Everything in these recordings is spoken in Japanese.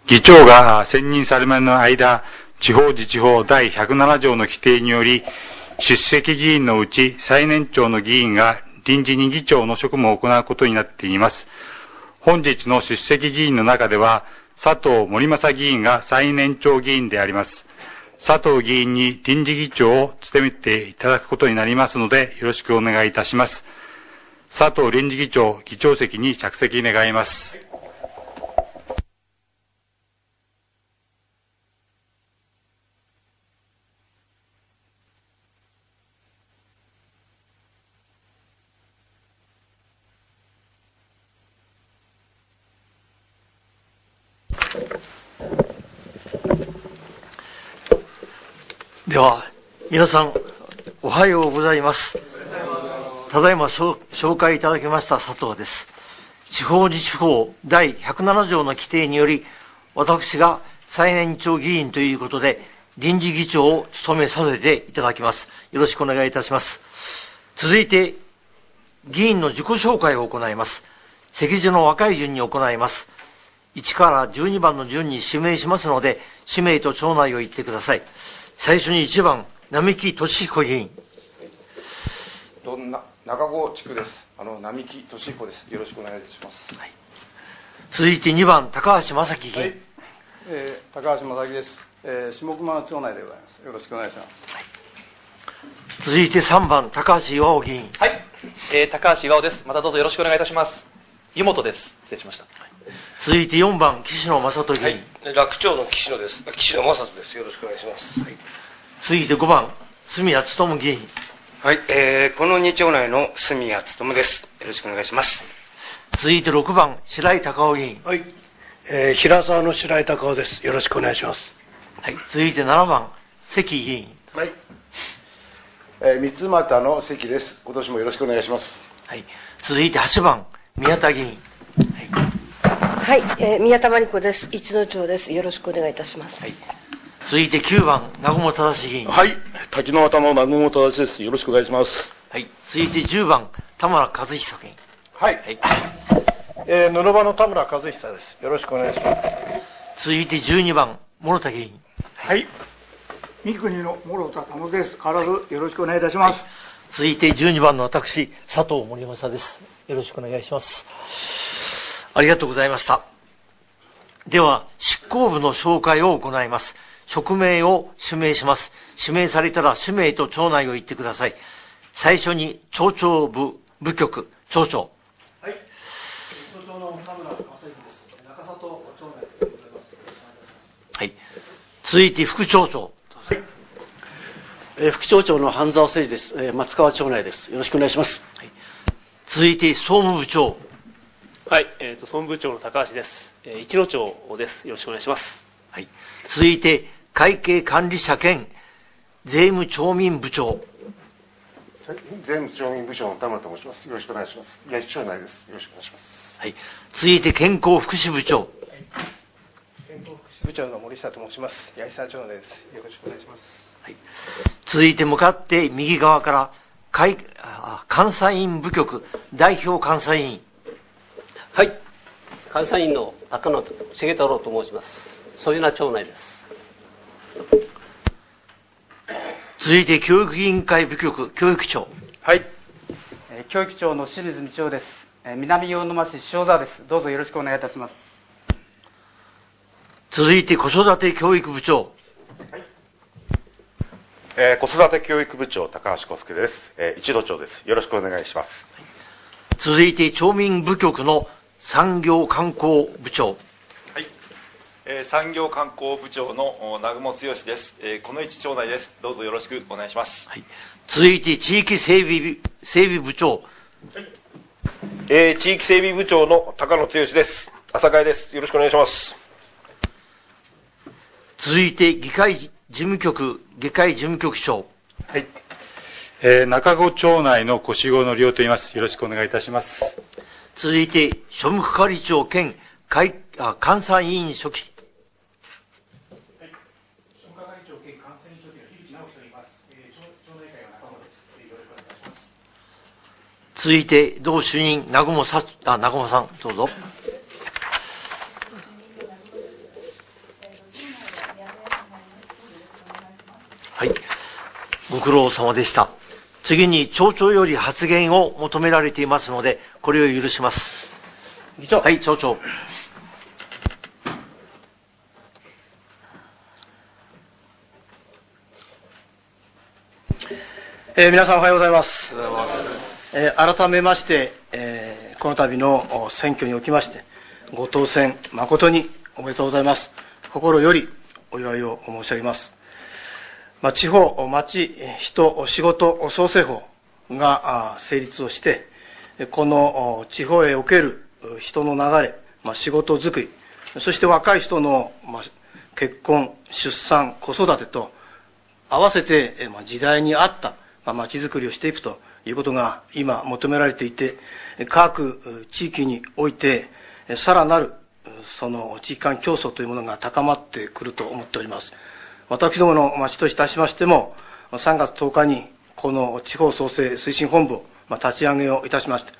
議長が選任されるまでの間、地方自治法第107条の規定により、出席議員のうち最年長の議員が臨時に議長の職務を行うことになっています。本日の出席議員の中では、佐藤森正議員が最年長議員であります。佐藤議員に臨時議長を務めていただくことになりますので、よろしくお願いいたします。佐藤臨時議長、議長席に着席願います。 では皆さんおはようございます。ただいま紹介いただきました佐藤です。地方自治法第107条の規定により、私が最年長議員ということで臨時議長を務めさせていただきます。よろしくお願いいたします。続いて議員の自己紹介を行います。席次の若い順に行います。1から12番の順に指名しますので、氏名と町内を言ってください。最初に1番、並木俊彦議員。 中郷地区です。並木俊彦です。よろしくお願いいたします。 はい、続いて2番、高橋正樹議員。 はい、高橋正樹です。下熊の町内でございます。よろしくお願いします。はい、 続いて3番、高橋巌議員。 はい、高橋巌です。またどうぞよろしくお願いいたします。湯本です。失礼しました。はい、 続いて4番、岸野正人議員。 はい、楽町の岸野です。岸野正人です。よろしくお願いします。はい、 続いて5番、住谷勉議員。 はい、この2町内の住谷勉です。よろしくお願いします。 続いて6番、白井孝夫議員。 はい、平沢の白井孝夫です。よろしくお願いします。 はい、続いて7番、関議員。 はい、三俣の関です。今年もよろしくお願いします。 はい、続いて8番、宮田議員。 はい、宮田真理子です。一野町です。よろしくお願いいたします。 はい、続いて9番、南雲正議員。 はい、滝の渡の南雲正です。よろしくお願いします。 はい、続いて10番、田村和久議員。 はい、はい、ぬるばの田村和久です。よろしくお願いします。 続いて12番、諸田議員。 はい、三国の諸田頼です。変わらずよろしくお願いいたします。はい、 続いて12番の私、佐藤森正です。よろしくお願いします。ありがとうございました。では執行部の紹介を行います。職名を指名します。指名されたら氏名と町内を言ってください。最初に町長部部局町長。 はい、町長の田村正之です。中里町内でございます。 はい、続いて副町長。 はい、副町長の半沢誠二です。松川町内です。よろしくお願いします。 はい、続いて総務部長。 はい、総務部長の高橋です。一野町です。よろしくお願いします。 はい、続いて会計管理者兼税務町民部長。 はい、税務町民部長の田村と申します。よろしくお願いします。八重町内です。よろしくお願いします。 はい、続いて健康福祉部長。はい、 健康福祉部長の森下と申します。八重沢町内です。よろしくお願いします。 はい、続いて向かって右側から監査院部局代表監査員。 はい、監査員の高野重太郎と申します。添名町内です。 続いて教育委員会部局教育長。 はい、教育長の清水道夫です。南魚沼市塩沢です。どうぞよろしくお願いいたします。 続いて子育て教育部長。 はい、子育て教育部長高橋康介です。一度町です。よろしくお願いします。 はい、続いて町民部局の産業観光部長。 はい、産業観光部長の南雲剛です。この一町内です。どうぞよろしくお願いします。 はい、続いて地域整備部長。 はい、地域整備部長の高野剛です。朝会です。よろしくお願いします。 続いて議会事務局長。 はい、中郷町内の越郷のりおと言います。よろしくお願いいたします。 続いて庶務係長兼監査委員書記。 はい、庶務係長兼監査委員書記の樋口直樹と言います。町内会は中本です。よろしくお願いいたします。 続いて同主任南雲さんどうぞ。 はい。ご苦労様でした。次に町長より発言を求められていますので、これを許します。 議長。 はい、町長。 皆さんおはようございます。改めまして、この度の選挙におきまして、ご当選誠におめでとうございます。心よりお祝いを申し上げます。地方、町、人、仕事創生法が成立をして、この地方へおける人の流れ、仕事づくり、そして若い人の結婚、出産、子育てと合わせて時代に合った町づくりをしていくということが今求められていて、各地域においてさらなるその地域間競争というものが高まってくると思っております。私どもの町といたしましても、3月10日にこの地方創生推進本部を立ち上げをいたしまして、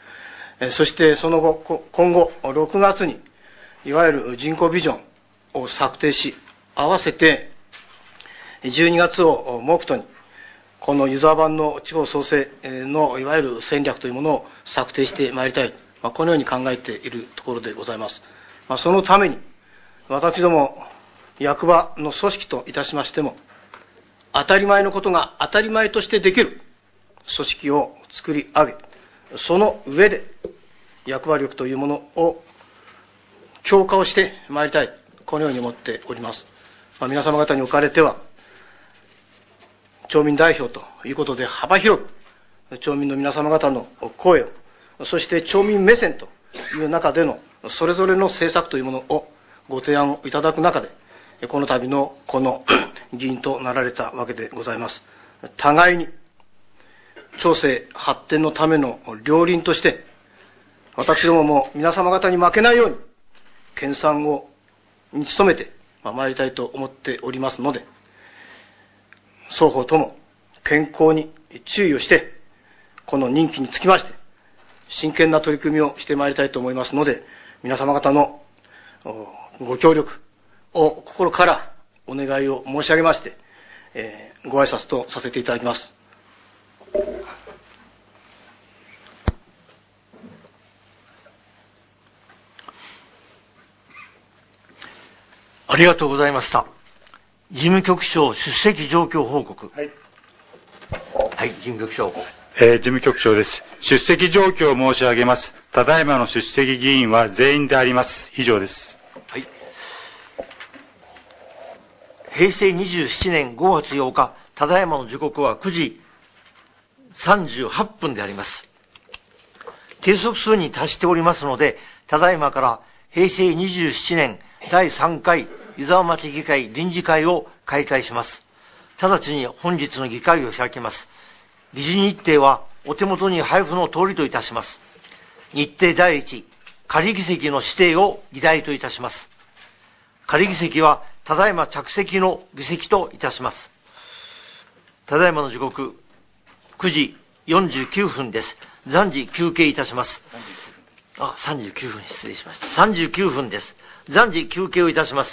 そしてその後、今後6月にいわゆる人口ビジョンを策定し、合わせて12月を目途にこのユーザー版の地方創生のいわゆる戦略というものを策定してまいりたい、このように考えているところでございます。そのために私ども役場の組織といたしましても、当たり前のことが当たり前としてできる組織を作り上げ、その上で役場力というものを強化をしてまいりたい、このように思っております。皆様方におかれては、町民代表ということで幅広く町民の皆様方の声を、そして町民目線という中でのそれぞれの政策というものをご提案いただく中で、この度のこの議員となられたわけでございます。互いに町政発展のための両輪として、私どもも皆様方に負けないように研鑽に努めてまいりたいと思っておりますので、双方とも健康に注意をして、この任期につきまして真剣な取り組みをしてまいりたいと思いますので、皆様方のご協力を心からお願いを申し上げまして、ご挨拶とさせていただきます。 ありがとうございました。事務局長出席状況報告。はい、はい、事務局長。 事務局長です。出席状況を申し上げます。ただいまの出席議員は全員であります。以上です。 はい。平成27年5月8日、ただいまの時刻は9時38分であります。定則数に達しておりますので、ただいまから平成27年第3回湯沢町議会臨時会を開会します。直ちに本日の議会を開きます。議事日程はお手元に配布の通りといたします。日程第一、仮議席の指定を議題といたします。仮議席はただいま着席の議席といたします。ただいまの時刻9時49分です。暫時休憩いたします。39分失礼しました。39分です。暫時休憩をいたします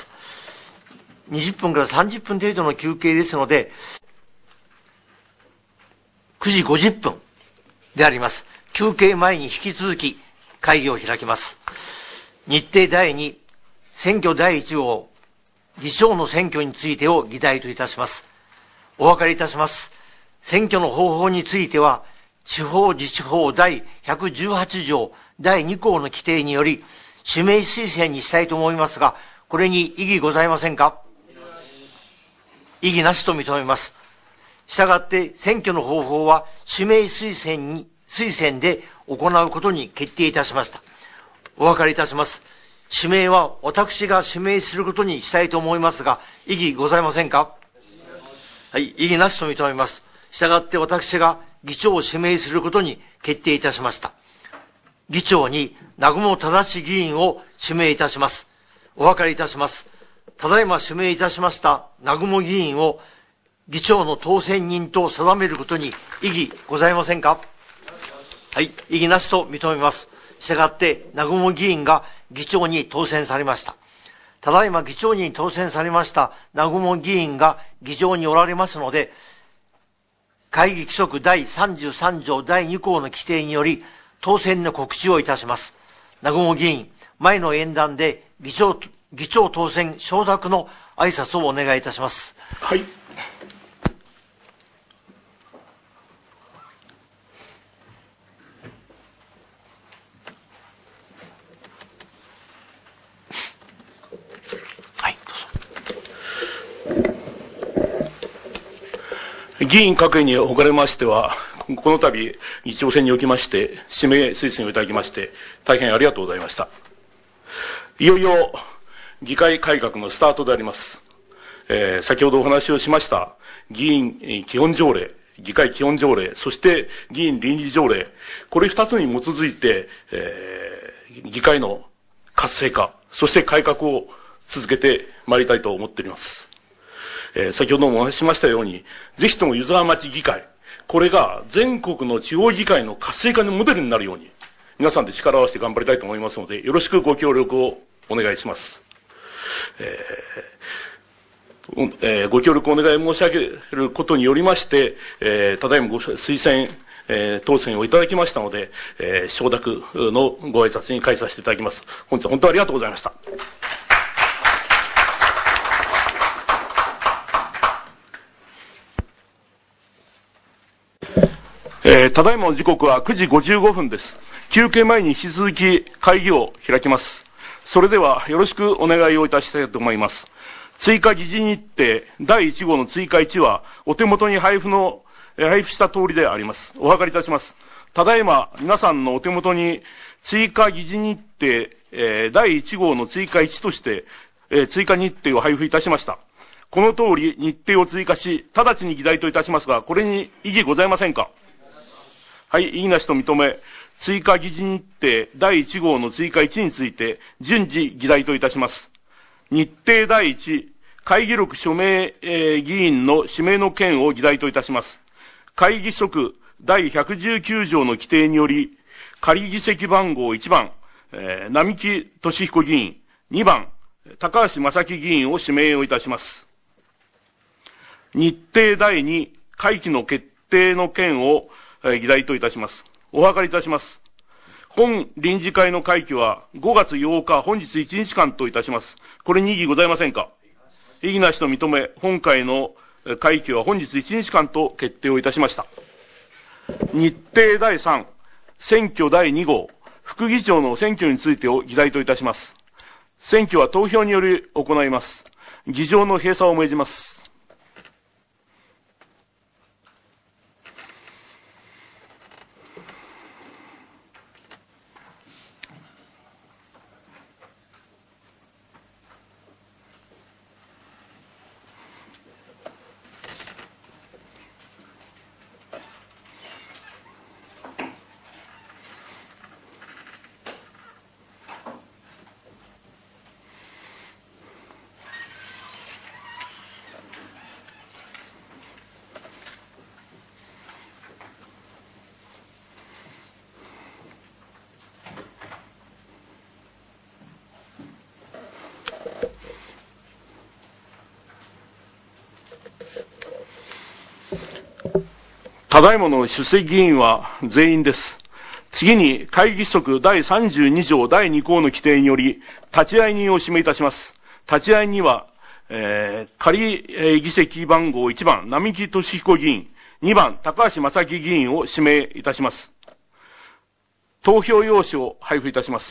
。20分から30分程度の休憩ですので、9時50分であります。休憩前に引き続き会議を開きます。日程第2、選挙第1号、議長の選挙についてを議題といたします。お分かりいたします。選挙の方法については、地方自治法第118条第2項の規定により、指名推薦にしたいと思いますが、これに異議ございませんか？異議なしと認めます。したがって選挙の方法は指名推薦で行うことに決定いたしました。お分かりいたします。指名は私が指名することにしたいと思いますが、異議ございませんか？はい、異議なしと認めます。したがって私が議長を指名することに決定いたしました。議長に南雲正議員を指名いたします。お分かりいたします。ただいま指名いたしました南雲議員を議長の当選人と定めることに異議ございませんか？はい、異議なしと認めます。したがって南雲議員が議長に当選されました。ただいま議長に当選されました南雲議員が議場におられますので、会議規則第33条第2項の規定により、当選の告知をいたします。南雲議員、前の演談で議長当選承諾の挨拶をお願いいたします。 はい。議員各位におかれましては、この度、議長選におきまして、指名推薦をいただきまして、大変ありがとうございました。いよいよ、議会改革のスタートであります。先ほどお話をしました、議員基本条例、議会基本条例、そして議員倫理条例、これ二つに基づいて、議会の活性化、そして改革を続けてまいりたいと思っております。先ほどもお話ししましたように、ぜひとも湯沢町議会、これが全国の地方議会の活性化のモデルになるように、皆さんで力を合わせて頑張りたいと思いますので、よろしくご協力をお願いします。ご協力をお願い申し上げることによりまして、ただいまご推薦、当選をいただきましたので、承諾のご挨拶に返させていただきます。本日は本当にありがとうございました。ただいまの時刻は9時55分です。休憩前に引き続き会議を開きます。それではよろしくお願いをいたしたいと思います。追加議事日程第1号の追加1はお手元に配布した通りであります。お諮りいたします。ただいま皆さんのお手元に追加議事日程、第1号の追加1として、追加日程を配布いたしました。この通り日程を追加し、直ちに議題といたしますが、これに異議ございませんか。はい、異議なしと認め、追加議事日程第1号の追加1について、順次議題といたします。日程第1、会議録署名、議員の指名の件を議題といたします。会議規則第119条の規定により、仮議席番号1番、並木俊彦議員、2番、高橋正樹議員を指名をいたします。日程第2、会期の決定の件を議題といたします。お諮りいたします。本臨時会の会期は5月8日、本日1日間といたします。これに異議ございませんか。異議なしと認め、本会の会期は本日1日間と決定をいたしました。日程第3、選挙第2号、副議長の選挙についてを議題といたします。選挙は投票により行います。議場の閉鎖を命じます。ただいまの出席議員は全員です。次に会議規則第32条第2項の規定により立会人を指名いたします。立会人には、仮議席番号1番並木俊彦議員、2番高橋正樹議員を指名いたします。投票用紙を配布いたします。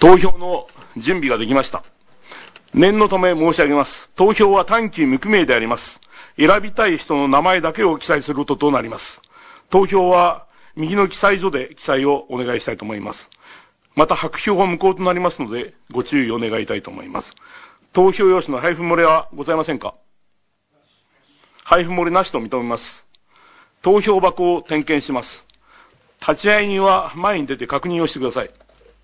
投票の準備ができました。念のため申し上げます。投票は短期無記名であります。選びたい人の名前だけを記載することとなります。投票は右の記載所で記載をお願いしたいと思います。また白票は無効となりますので、ご注意を願いたいと思います。投票用紙の配布漏れはございませんか？配布漏れなしと認めます。投票箱を点検します。立会人は前に出て確認をしてください。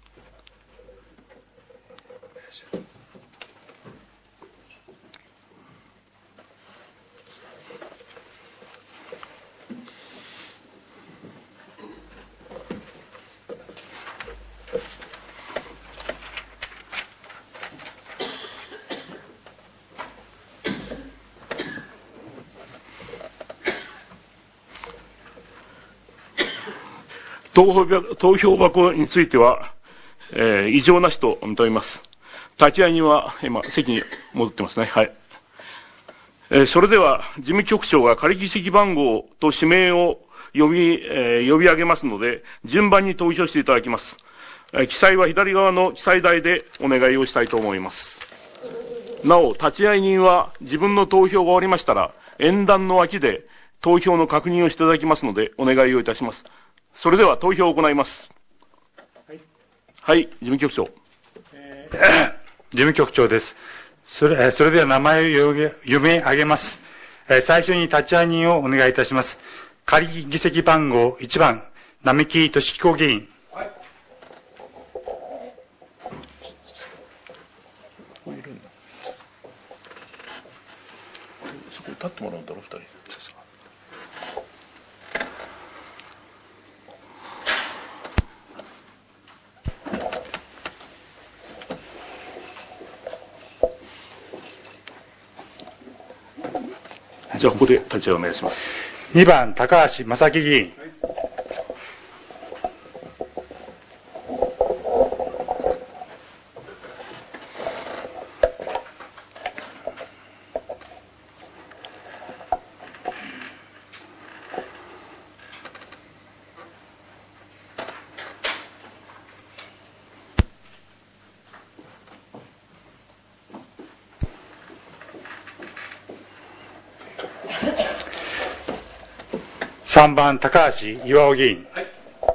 投票箱については、異常なしと認めます。立会人は今、席に戻ってますね。はい。それでは、事務局長が仮議席番号と指名を呼び上げますので、順番に投票していただきます。記載は左側の記載台でお願いをしたいと思います。なお、立会人は自分の投票が終わりましたら、演壇の脇で投票の確認をしていただきますので、お願いをいたします。それでは投票を行います。はい、事務局長。 事務局長です。それでは名前を読み上げます。最初に立会人をお願いいたします。仮議席番号1番、並木俊彦議員。はい。 そこに立ってもらうんだろ、2人。じゃあ、ここで立ち会いお願いします。 2番、高橋正樹議員。3番、高橋巌議員。はい。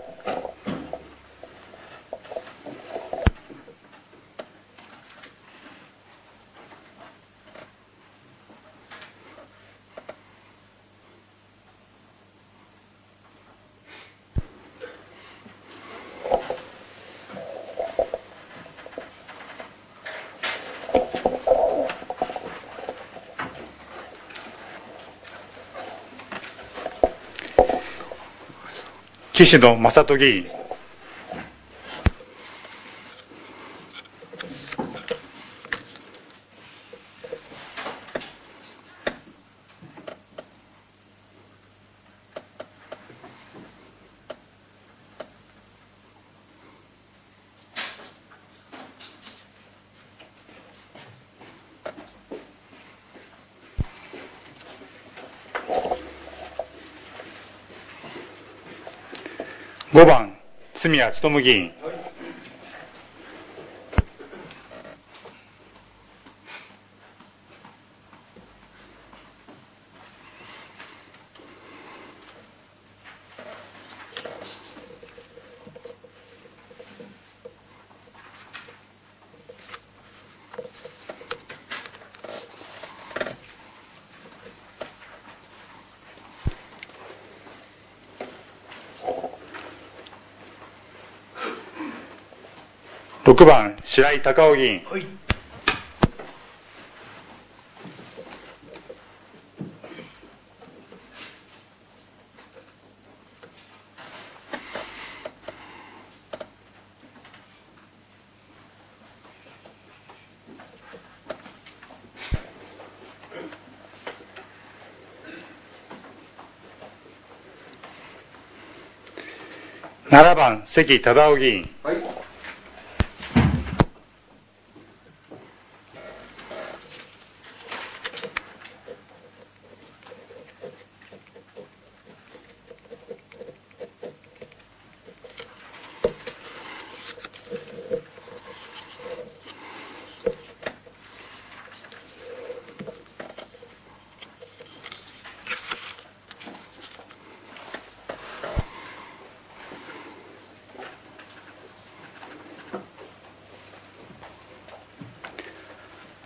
岸野正人議員。5番、住谷勉議員。6番、白井孝夫議員。はい。7番、関忠夫議員。はい。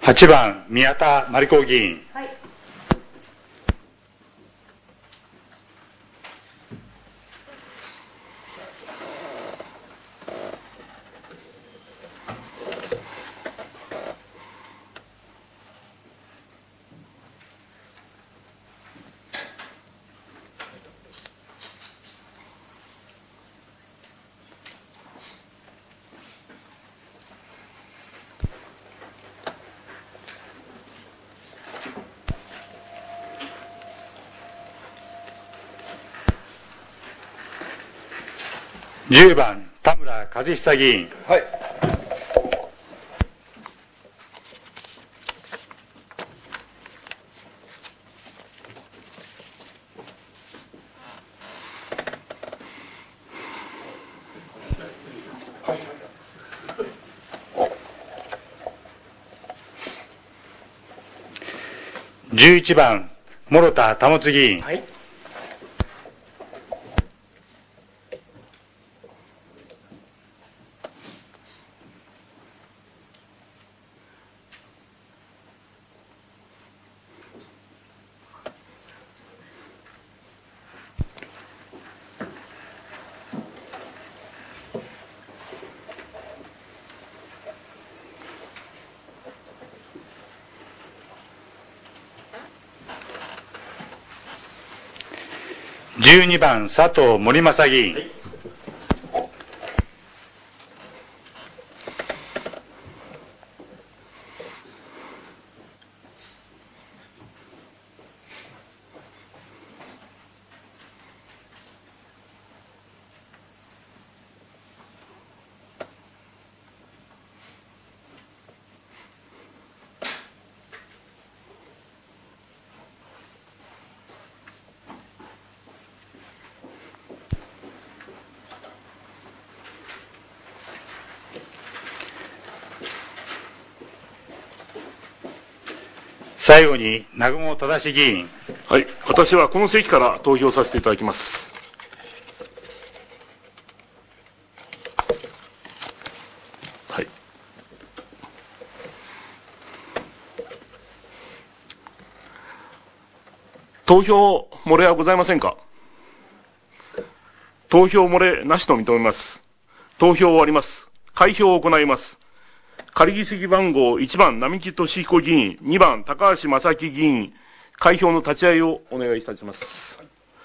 8番宮田真理子議員、 はい。 10番田村和久議員、 はい。 11番諸田保議員、 はい。 12番佐藤森正議員、はい。最後に南雲正議員、 はい、私はこの席から投票させていただきます。はい。投票漏れはございませんか？投票漏れなしと認めます。投票終わります。開票を行います。仮議席番号1番並木俊彦議員、2番高橋正樹議員、開票の立ち会いをお願いいたします。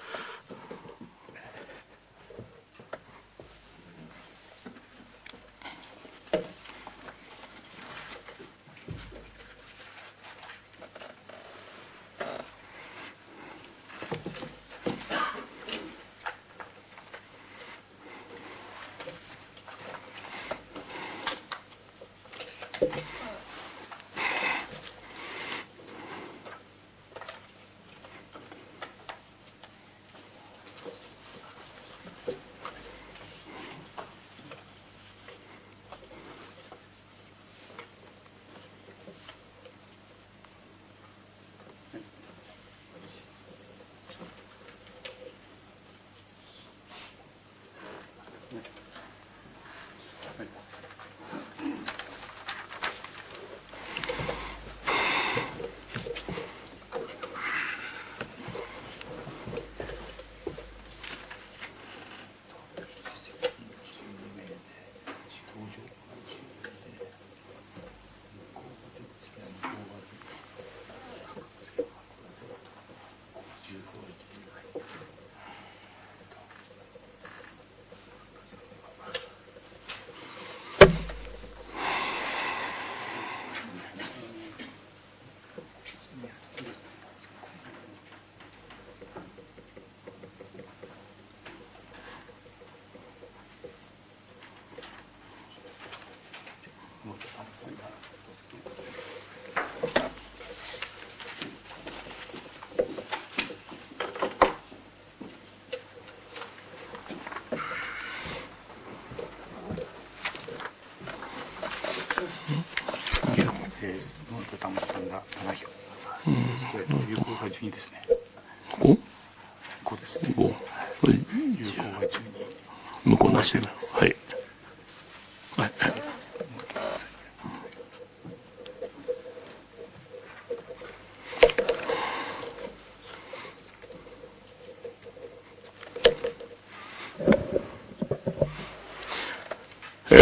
田本さんが7票。有効が12ですね。 5？ 5ですね。 5。 有効が12。 無効なしで。はい。はい。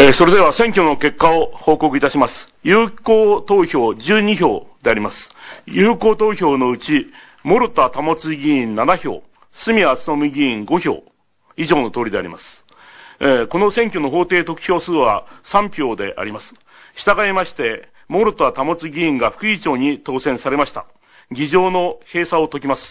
それでは選挙の結果を報告いたします。有効投票12票であります。有効投票のうち、諸田保議員7票、住谷勉議員5票、以上の通りであります。この選挙の法定得票数は3票であります。従いまして、諸田保議員が副議長に当選されました。議場の閉鎖を解きます。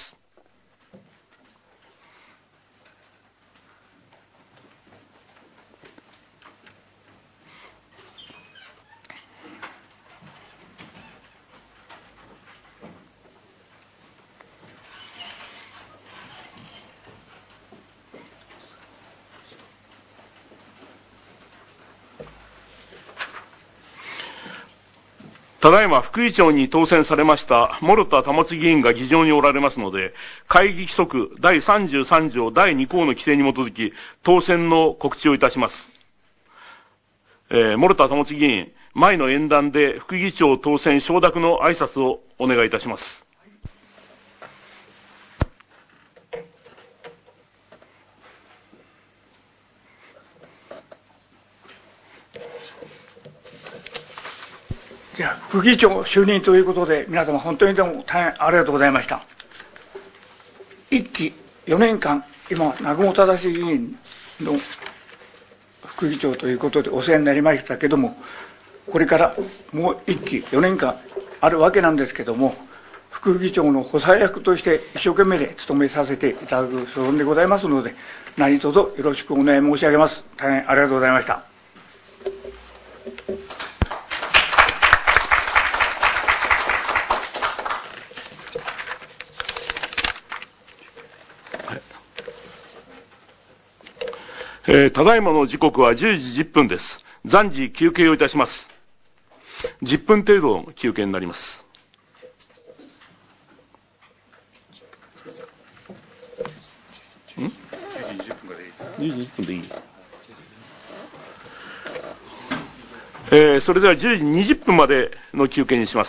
ただいま副議長に当選されました諸田保議員が議場におられますので、会議規則第33条第2項の規定に基づき、当選の告知をいたします。諸田保議員、前の演壇で副議長当選承諾の挨拶をお願いいたします。 じゃあ副議長就任ということで、皆様本当にどうも大変ありがとうございました。1期4年間、今、南雲正議員の副議長ということでお世話になりましたけども、これからもう1期4年間あるわけなんですけども、副議長の補佐役として一生懸命で務めさせていただく所存でございますので、何卒よろしくお願い申し上げます。大変ありがとうございました。 ただいまの時刻は10時10分です。暫時休憩をいたします。10分程度の休憩になります。10時20分からいいですか？10時10分でいい。それでは10時20分までの休憩にします。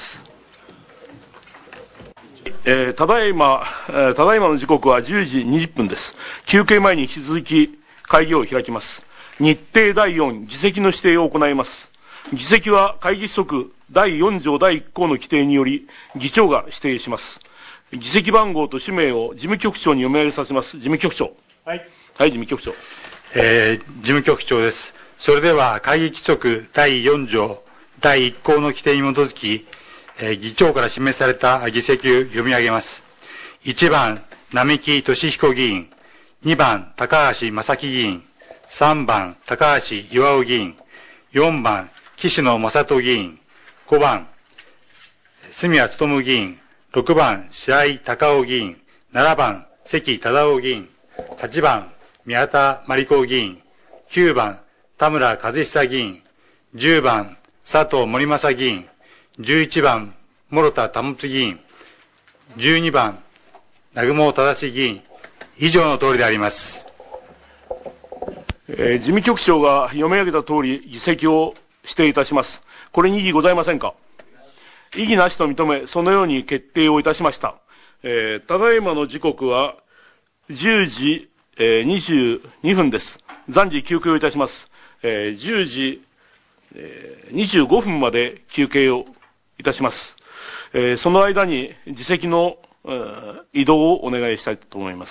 ただいまの時刻は10時20分です。休憩前に引き続き会議を開きます。日程第4、議席の指定を行います。議席は会議規則第4条第1項の規定により、議長が指定します。議席番号と氏名を事務局長に読み上げさせます。事務局長。はい。はい、事務局長。 事務局長です。それでは会議規則第4条第1項の規定に基づき、議長から示された議席を読み上げます。1番、並木俊彦議員。2番、高橋正樹議員。3番、高橋巌議員。4番、岸野正人議員。5番、住谷勉議員。6番、白井孝夫議員。7番、関忠夫議員。8番、宮田真理子議員。9番、田村和久議員。10番、佐藤森正議員。11番、諸田保議員。12番、南雲正議員。以上の通りであります。 事務局長が読み上げた通り議席を指定いたします。これに異議ございませんか？異議なしと認め、そのように決定をいたしました。ただいまの時刻は10時、22分です。暫時休憩をいたします。10時、25分まで休憩をいたします。その間に議席の移動をお願いしたいと思います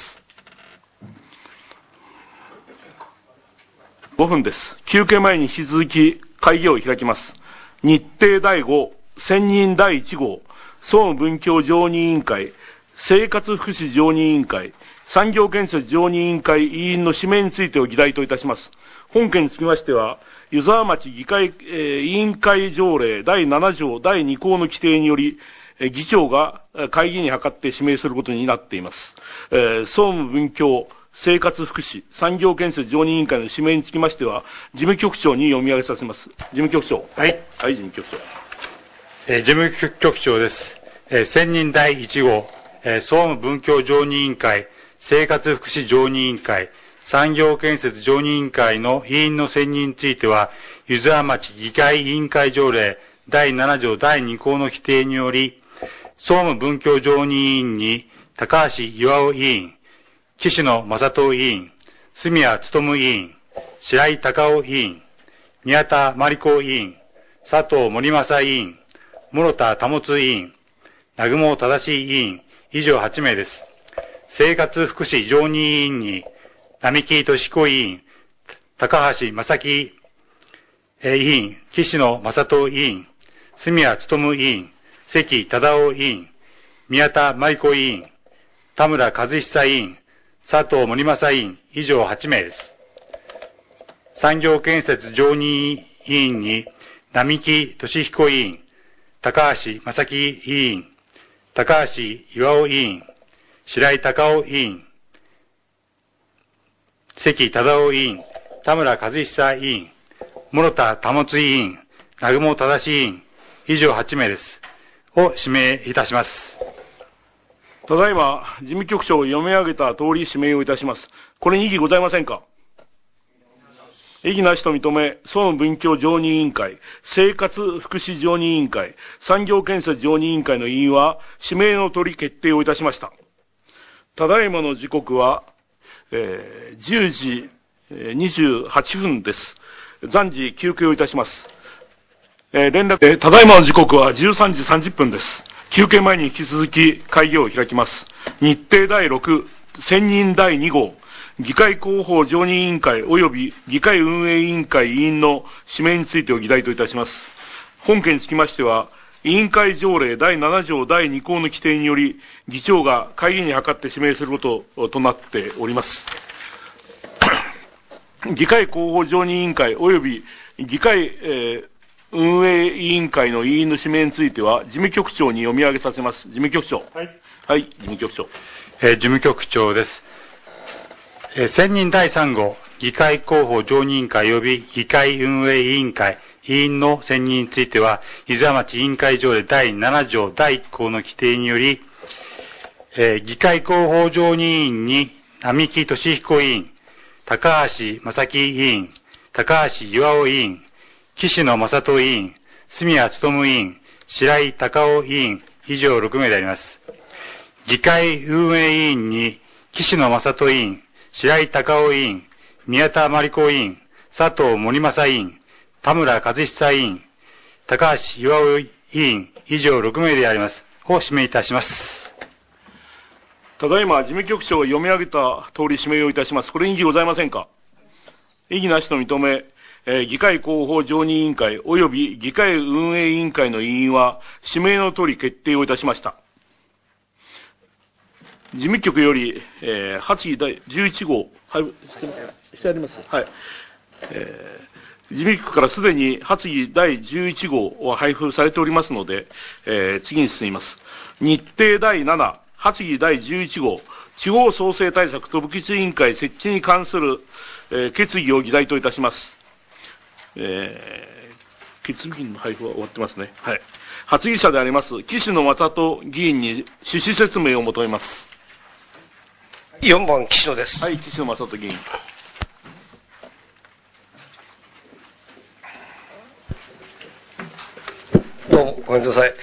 。5分です。休憩前に引き続き会議を開きます。日程第5、選任第1号、総務文教常任委員会、生活福祉常任委員会、産業建設常任委員会委員の指名についてを議題といたします。本件につきましては、湯沢町議会、委員会条例第7条第2項の規定により、議長が会議に諮って指名することになっています。総務文教、生活福祉、産業建設常任委員会の指名につきましては、事務局長に読み上げさせます。事務局長。はい。はい、事務局長。 事務局長です。選任第1号、総務文教常任委員会、生活福祉常任委員会、産業建設常任委員会の委員の選任については、湯沢町議会委員会条例第7条第2項の規定により、総務文教常任委員に高橋巌委員、岸野正人委員、住谷勉委員、白井孝夫委員、 宮田真理子委員、佐藤森正委員、諸田保委員、南雲正委員、以上8名です。生活福祉常任委員に、並木俊彦委員、高橋正樹委員、岸野正人委員、住谷勉委員、関忠夫委員、宮田真理子委員、田村和久委員、佐藤森正委員、以上8名です。産業建設常任委員に、並木俊彦委員、高橋正樹委員、高橋巌委員、白井孝夫委員、関忠夫委員、田村和久委員、諸田保委員、南雲正委員、以上8名です。を指名いたします。 ただいま、事務局長を読み上げた通り指名をいたします。これに異議ございませんか？異議なしと認め、総務文教常任委員会、生活福祉常任委員会、産業建設常任委員会の委員は、指名の通り決定をいたしました。ただいまの時刻は、10時28分です。暫時休憩をいたします。ただいまの時刻は13時30分です。休憩前に引き続き会議を開きます。日程第6、選任第2号、議会広報常任委員会及び議会運営委員会委員の指名についてを議題といたします。本件につきましては、委員会条例第7条第2項の規定により、議長が会議に諮って指名することとなっております。議会広報常任委員会及び議会、運営委員会の委員の指名については、事務局長に読み上げさせます。事務局長。はい。はい、事務局長。 事務局長です。選任第3号、議会広報常任委員会及び議会運営委員会委員の選任については、伊豆町委員会条例第7条第1項の規定により、議会広報常任委員に、並木俊彦委員、高橋正樹委員、高橋巌委員、岸野正人委員、住谷勉委員、白井孝夫委員、以上6名であります。議会運営委員に、岸野正人委員、白井孝夫委員、宮田真理子委員、佐藤森正委員、田村和久委員、高橋巌委員、以上6名であります。を指名いたします。 ただいま、事務局長が読み上げた通り指名をいたします。これに異議ございませんか？異議なしと認め、議会広報常任委員会及び議会運営委員会の委員は、指名の通り決定をいたしました。事務局より、発議第11号、はい、してあります。はい。事務局からすでに発議第11号は配布されておりますので、次に進みます。日程第7、発議第11号、地方創生対策特別委員会設置に関する、決議を議題といたします。決議の配布は終わってますね。はい。発議者であります、岸野正人議員に趣旨説明を求めます。 4番、岸野です。 はい、岸野正人議員。 どうも、ごめんなさい。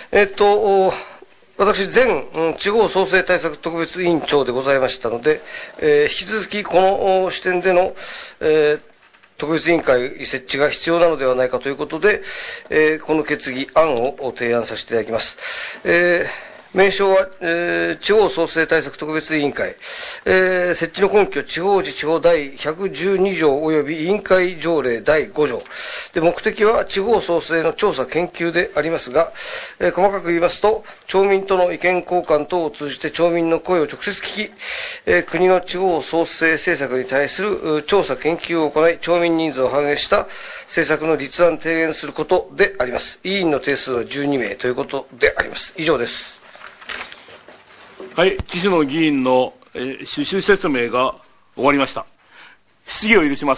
私、前地方創生対策特別委員長でございましたので、引き続きこの視点での、特別委員会設置が必要なのではないかということで、この決議案を提案させていただきます。名称は、地方創生対策特別委員会、設置の根拠、地方自治法第112条及び委員会条例第5条。で、目的は地方創生の調査研究でありますが、細かく言いますと、町民との意見交換等を通じて町民の声を直接聞き、国の地方創生政策に対する調査研究を行い、町民ニーズを反映した政策の立案提言することであります。委員の定数は12名ということであります。以上です。 はい、岸野議員の、趣旨説明が終わりました。質疑を許します。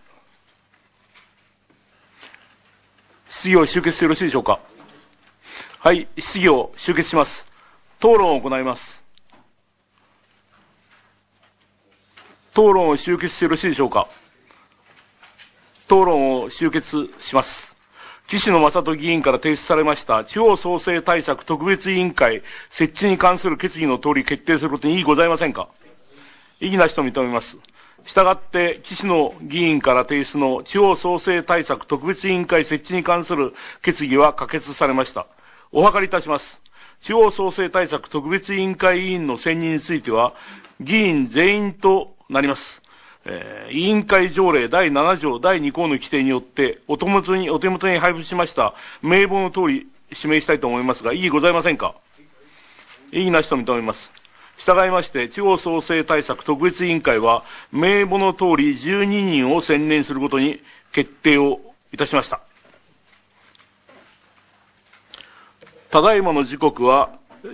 質疑を終結してよろしいでしょうか。はい、質疑を終結します。討論を行います。討論を終結してよろしいでしょうか。討論を終結します。岸野正人議員から提出されました地方創生対策特別委員会設置に関する決議の通り決定することに異議ございませんか。異議なしと認めます。 したがって、岸野議員から提出の地方創生対策特別委員会設置に関する決議は可決されました。お諮りいたします。地方創生対策特別委員会委員の選任については、議員全員となります。委員会条例第7条第2項の規定によって、お手元に配布しました名簿の通り指名したいと思いますが、異議ございませんか。異議なしと認めます。従いまして、地方創生対策特別委員会は、名簿の通り12人を選任することに決定をいたしました。ただいまの時刻は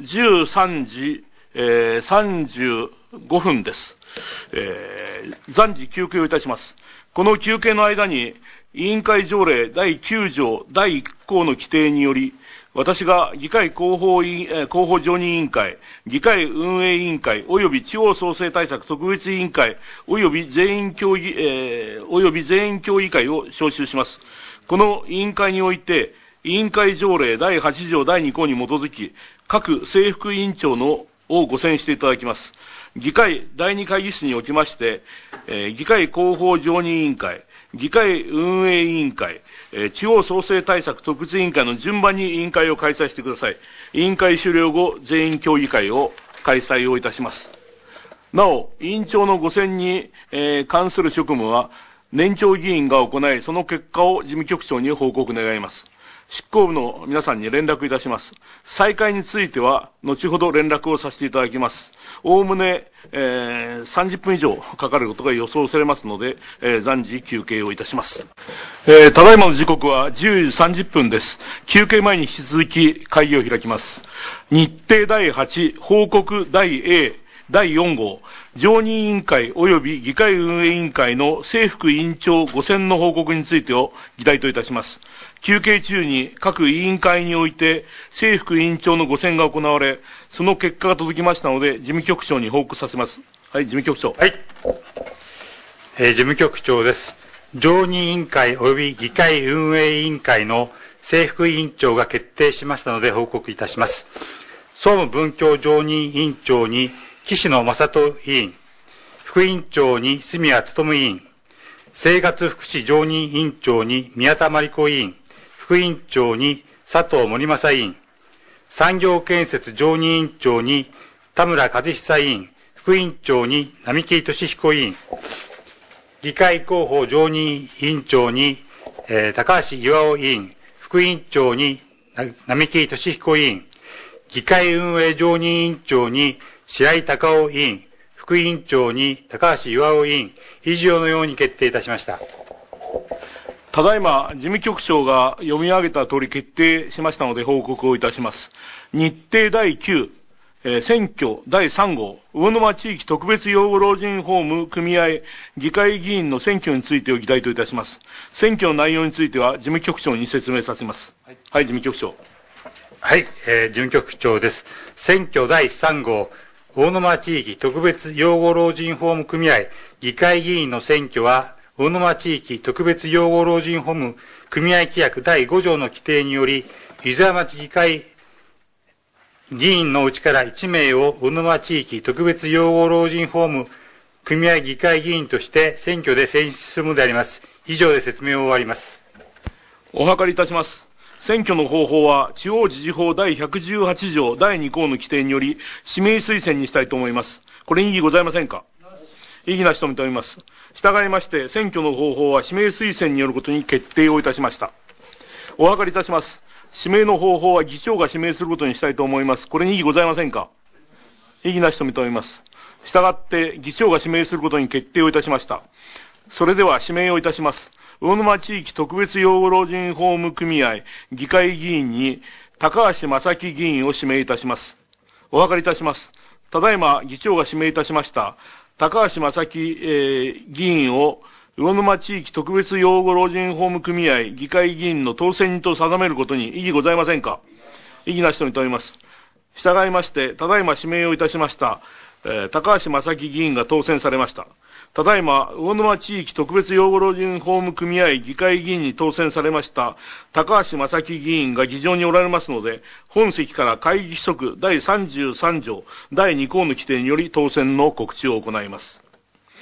13時、35分です。暫時休憩をいたします。この休憩の間に、委員会条例第9条第1項の規定により、私が議会広報常任委員会、議会運営委員会、及び地方創生対策特別委員会、及び全員協議会を招集します。この委員会において、委員会条例第8条第2項に基づき、各正副委員長をご選していただきます。議会第2会議室におきまして、議会広報常任委員会、議会運営委員会、地方創生対策特別委員会の順番に委員会を開催してください。委員会終了後、全員協議会を開催をいたします。なお、委員長のご選に、関する職務は、年長議員が行い、その結果を事務局長に報告願います。執行部の皆さんに連絡いたします。再開については、後ほど連絡をさせていただきます。おおむね、30分以上かかることが予想されますので、暫時休憩をいたします。ただいまの時刻は10時30分です。休憩前に引き続き会議を開きます。日程第8、報告第 A、第4号、常任委員会及び議会運営委員会の正副委員長ご選の報告についてを議題といたします。休憩中に各委員会において正副委員長のご選が行われ、その結果が届きましたので、事務局長に報告させます。はい、事務局長。 はい。事務局長です。常任委員会及び議会運営委員会の正副委員長が決定しましたので報告いたします。総務文教常任委員長に岸野正人委員、副委員長に住谷勉委員、生活福祉常任委員長に宮田真理子委員、副委員長に佐藤森正委員、産業建設常任委員長に田村和久委員、副委員長に並木俊彦委員、議会広報常任委員長に、高橋巌委員、副委員長に並木俊彦委員、議会運営常任委員長に白井隆夫委員、副委員長に高橋巌委員、以上のように決定いたしました。 ただいま、事務局長が読み上げた通り決定しましたので報告をいたします。日程第9、選挙第3号、魚沼地域特別養護老人ホーム組合議会議員の選挙についてを議題といたします。選挙の内容については事務局長に説明させます。はい、はい、事務局長。 はい、事務局長です。選挙第3号、魚沼地域特別養護老人ホーム組合議会議員の選挙は、魚沼地域特別養護老人ホーム組合規約第5条の規定により、湯沢町議会議員のうちから1名を魚沼地域特別養護老人ホーム組合議会議員として選挙で選出するものであります。以上で説明を終わります。 お諮りいたします。選挙の方法は、地方自治法第118条第2項の規定により、指名推薦にしたいと思います。これに異議ございませんか。異議なしと認めます。従いまして、選挙の方法は指名推薦によることに決定をいたしました。お諮りいたします。指名の方法は議長が指名することにしたいと思います。これに異議ございませんか。異議なしと認めます。従って、議長が指名することに決定をいたしました。それでは指名をいたします。魚沼地域特別養護老人ホーム組合議会議員に高橋正樹議員を指名いたします。お諮りいたします。ただいま議長が指名いたしました高橋正樹、議員を魚沼地域特別養護老人ホーム組合議会議員の当選人と定めることに異議ございませんか。異議なしと認めます。従いまして、ただいま指名をいたしました高橋正樹議員が当選されました。ただいま、魚沼地域特別養護老人ホーム組合議会議員に当選されました高橋正樹議員が議場におられますので、本席から会議規則第33条第2項の規定により当選の告知を行います。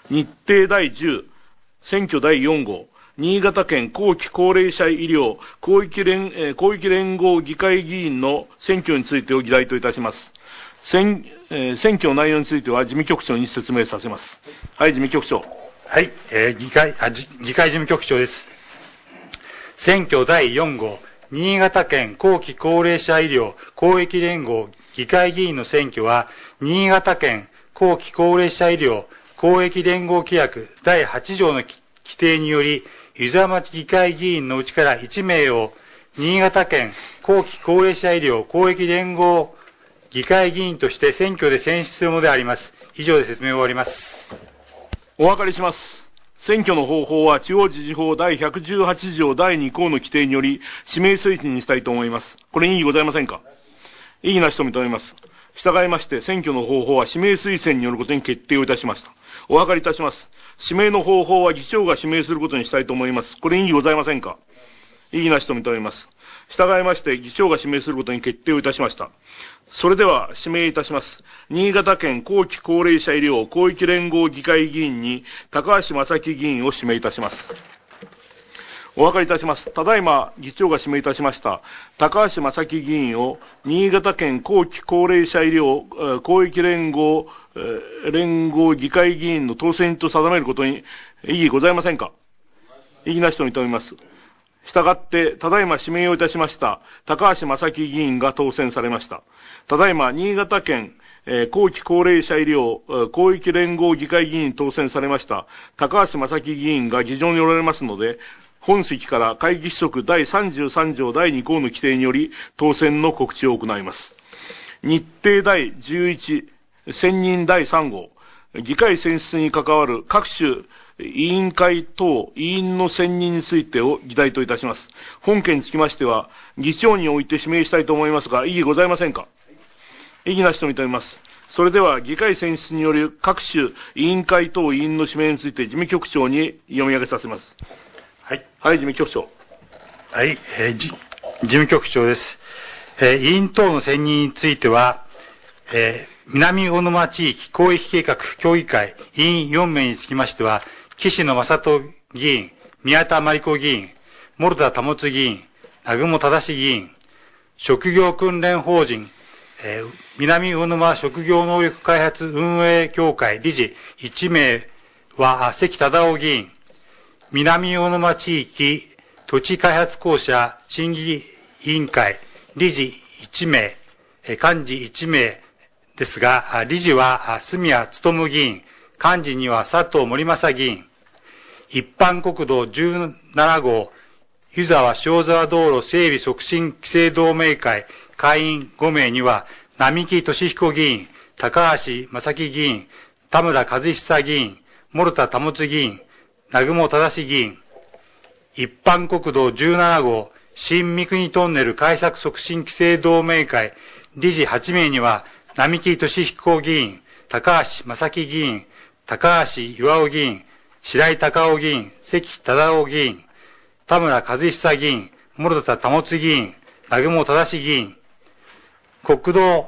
日程第10、選挙第4号、新潟県後期高齢者医療広域連合議会議員の選挙についてを議題といたします。選挙の内容については事務局長に説明させます。はい、事務局長。 はい、議会事務局長です。選挙第4号、新潟県後期高齢者医療公益連合議会議員の選挙は、新潟県後期高齢者医療公益連合規約第8条の規定により、湯沢町議会議員のうちから1名を新潟県後期高齢者医療公益連合議会議員として選挙で選出するものであります。以上で説明を終わります。 お分かりします。選挙の方法は地方自治法第118条第2項の規定により指名推薦にしたいと思います。これに異議ございませんか？異議なしと認めます。従いまして選挙の方法は指名推薦によることに決定をいたしました。お分かりいたします。指名の方法は議長が指名することにしたいと思います。これに異議ございませんか？異議なしと認めます。従いまして議長が指名することに決定をいたしました。それでは指名いたします。新潟県後期高齢者医療広域連合議会議員に高橋正樹議員を指名いたします。お分かりいたします。ただいま議長が指名いたしました高橋正樹議員を新潟県後期高齢者医療広域連合議会議員の当選と定めることに異議ございませんか？異議なしと認めます。したがって、ただいま指名をいたしました高橋正樹議員が当選されました。ただいま新潟県後期高齢者医療広域連合議会議員に当選されました高橋正樹議員が議場におられますので、本席から会議規則第33条第2項の規定により当選の告知を行います。日程第11、選任第3号、議会選出に関わる各種委員会等委員の選任についてを議題といたします。本件につきましては、議長において指名したいと思いますが、異議ございませんか？異議なしと認めます。それでは、議会選出による各種委員会等委員の指名について、事務局長に読み上げさせます。 はい。 はい、事務局長。 はい、事務局長です。委員等の選任については、南小沼地域広域計画協議会委員4名につきましては、岸野正人議員、宮田真理子議員、諸田保議員、南雲正議員、職業訓練法人、南小沼職業能力開発運営協会理事1名は関忠夫議員、南小沼地域土地開発公社審議委員会理事1名、幹事1名ですが、理事は住谷勉議員、幹事には佐藤森正議員、一般国道17号、湯沢塩沢道路整備促進規制同盟会会員5名には、並木俊彦議員、高橋正樹議員、田村和久議員、諸田保議員、南雲正議員、一般国道17号、新三国トンネル開削促進規制同盟会理事8名には、並木俊彦議員、高橋正樹議員、高橋巌議員、白井孝夫議員、関忠夫議員、田村和久議員、諸田保議員、南雲正議員、国道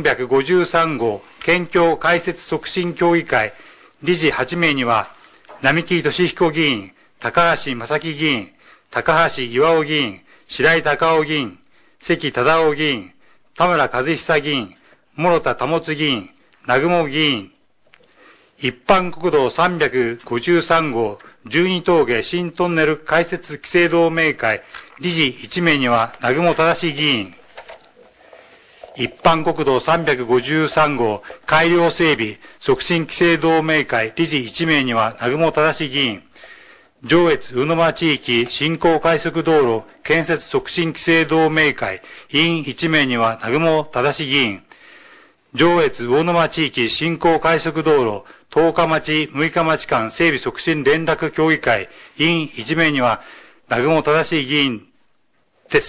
353号県境開設促進協議会理事8名には、並木俊彦議員、高橋正樹議員、高橋巌議員、白井孝夫議員、関忠夫議員、田村和久議員、諸田保議員、南雲議員、一般国道353号12峠新トンネル開設規制同盟会理事1名には南雲正議員、一般国道353号改良整備促進規制同盟会理事1名には南雲正議員、上越魚沼地域振興快速道路建設促進規制同盟会委員1名には南雲正議員、上越魚沼地域振興快速道路十日町六日町間整備促進連絡協議会委員1名には南雲正議員です。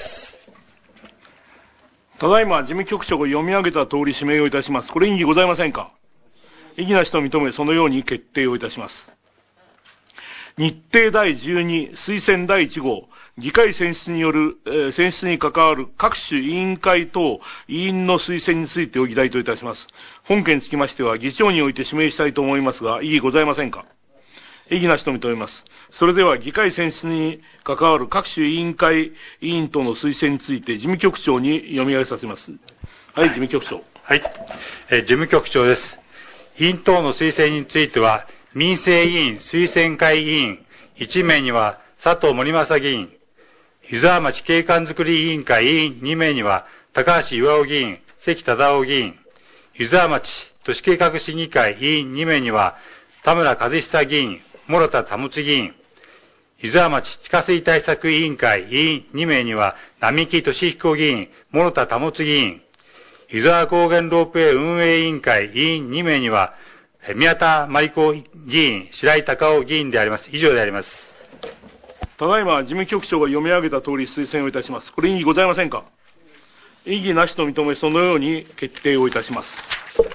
ただいま事務局長が読み上げた通り指名をいたします。これ異議ございませんか？異議なしと認め、そのように決定をいたします。日程第12、推薦第1号、 議会選出による、選出に関わる各種委員会等委員の推薦についてお議題といたします。本件につきましては、議長において指名したいと思いますが、異議ございませんか。異議なしと認めます。それでは、議会選出に関わる各種委員会委員等の推薦について、事務局長に読み上げさせます。はい、事務局長。 はい、事務局長です。委員等の推薦については、民生委員推薦会委員1名には佐藤森正議員、湯沢町景観づくり委員会委員2名には高橋巌議員、関忠夫議員、湯沢町都市計画審議会委員2名には田村和久議員、諸田保議員、湯沢町地下水対策委員会委員2名には並木俊彦議員、諸田保議員、湯沢高原ロープウェイ運営委員会委員2名には宮田真理子議員、白井孝夫議員であります。以上であります。 ただいま事務局長が読み上げた通り推薦をいたします。これ異議ございませんか。異議なしと認め、そのように決定をいたします。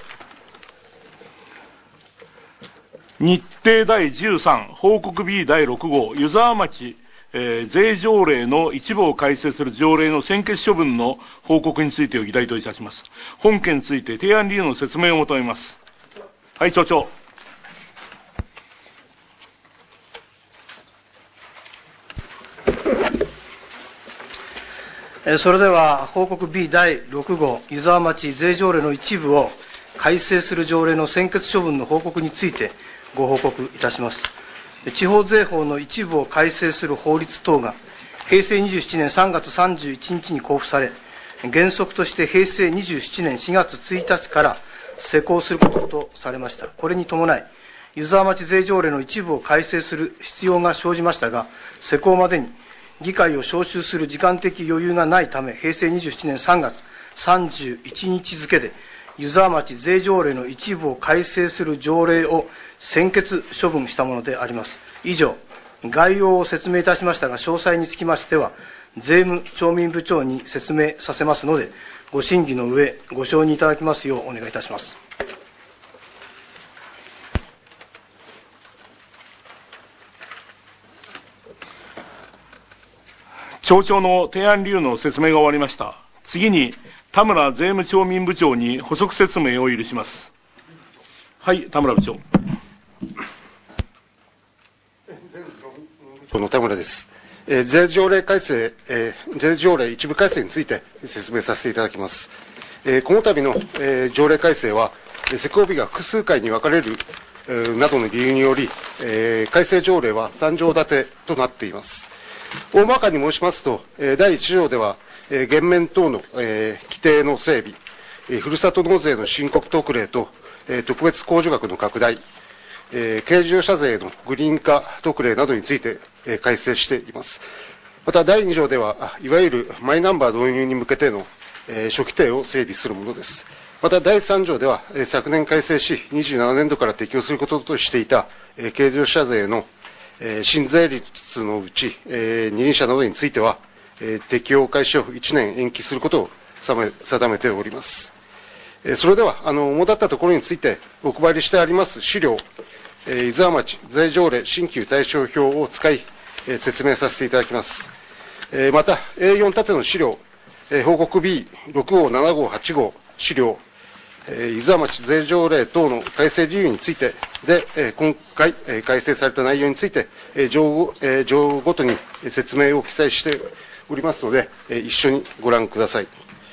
日程第13、報告 B 第6号、湯沢町、税条例の一部を改正する条例の専決処分の報告についてお議題といたします。本件について提案理由の説明を求めます。はい、町長。 それでは報告 B 第6号湯沢町税条例の一部を改正する条例の専決処分の報告についてご報告いたします。地方税法の一部を改正する法律等が平成27年3月31日に公布され、原則として平成27年4月1日から施行することとされました。これに伴い、湯沢町税条例の一部を改正する必要が生じましたが、施行までに議会を招集する時間的余裕がないため、平成27年3月31日付で、湯沢町税条例の一部を改正する条例を専決処分したものであります。以上、概要を説明いたしましたが、詳細につきましては、税務町民部長に説明させますので、ご審議の上、ご承認いただきますようお願いいたします。 町長の提案理由の説明が終わりました。次に、田村税務町民部長に補足説明を許します。はい、田村部長。 の田村です。税条例改正、税条例一部改正について説明させていただきます。この度の、条例改正は、施行日が複数回に分かれるなどの理由により、改正条例は3条立てとなっています。大まかに申しますと、第1条では、減免等の、規定の整備、ふるさと納税の申告特例と、特別控除額の拡大、軽自動車税のグリーン化特例などについて、改正しています。また第2条では、いわゆるマイナンバー導入に向けての、諸規定を整備するものです。また第3条では、昨年改正し、27年度から適用することとしていた、軽自動車税の新税率のうち、二輪車などについては、適用開始を1年延期することを定めております。それでは、主だったところについて、お配りしてあります資料、湯沢町税条例新旧対照表を使い、説明させていただきます。また、A4 縦の資料、報告 B6 号、7号、8号、資料、湯沢町税条例等の改正理由についてで、今回、改正された内容について、条ごとに説明を記載しておりますので、一緒にご覧ください。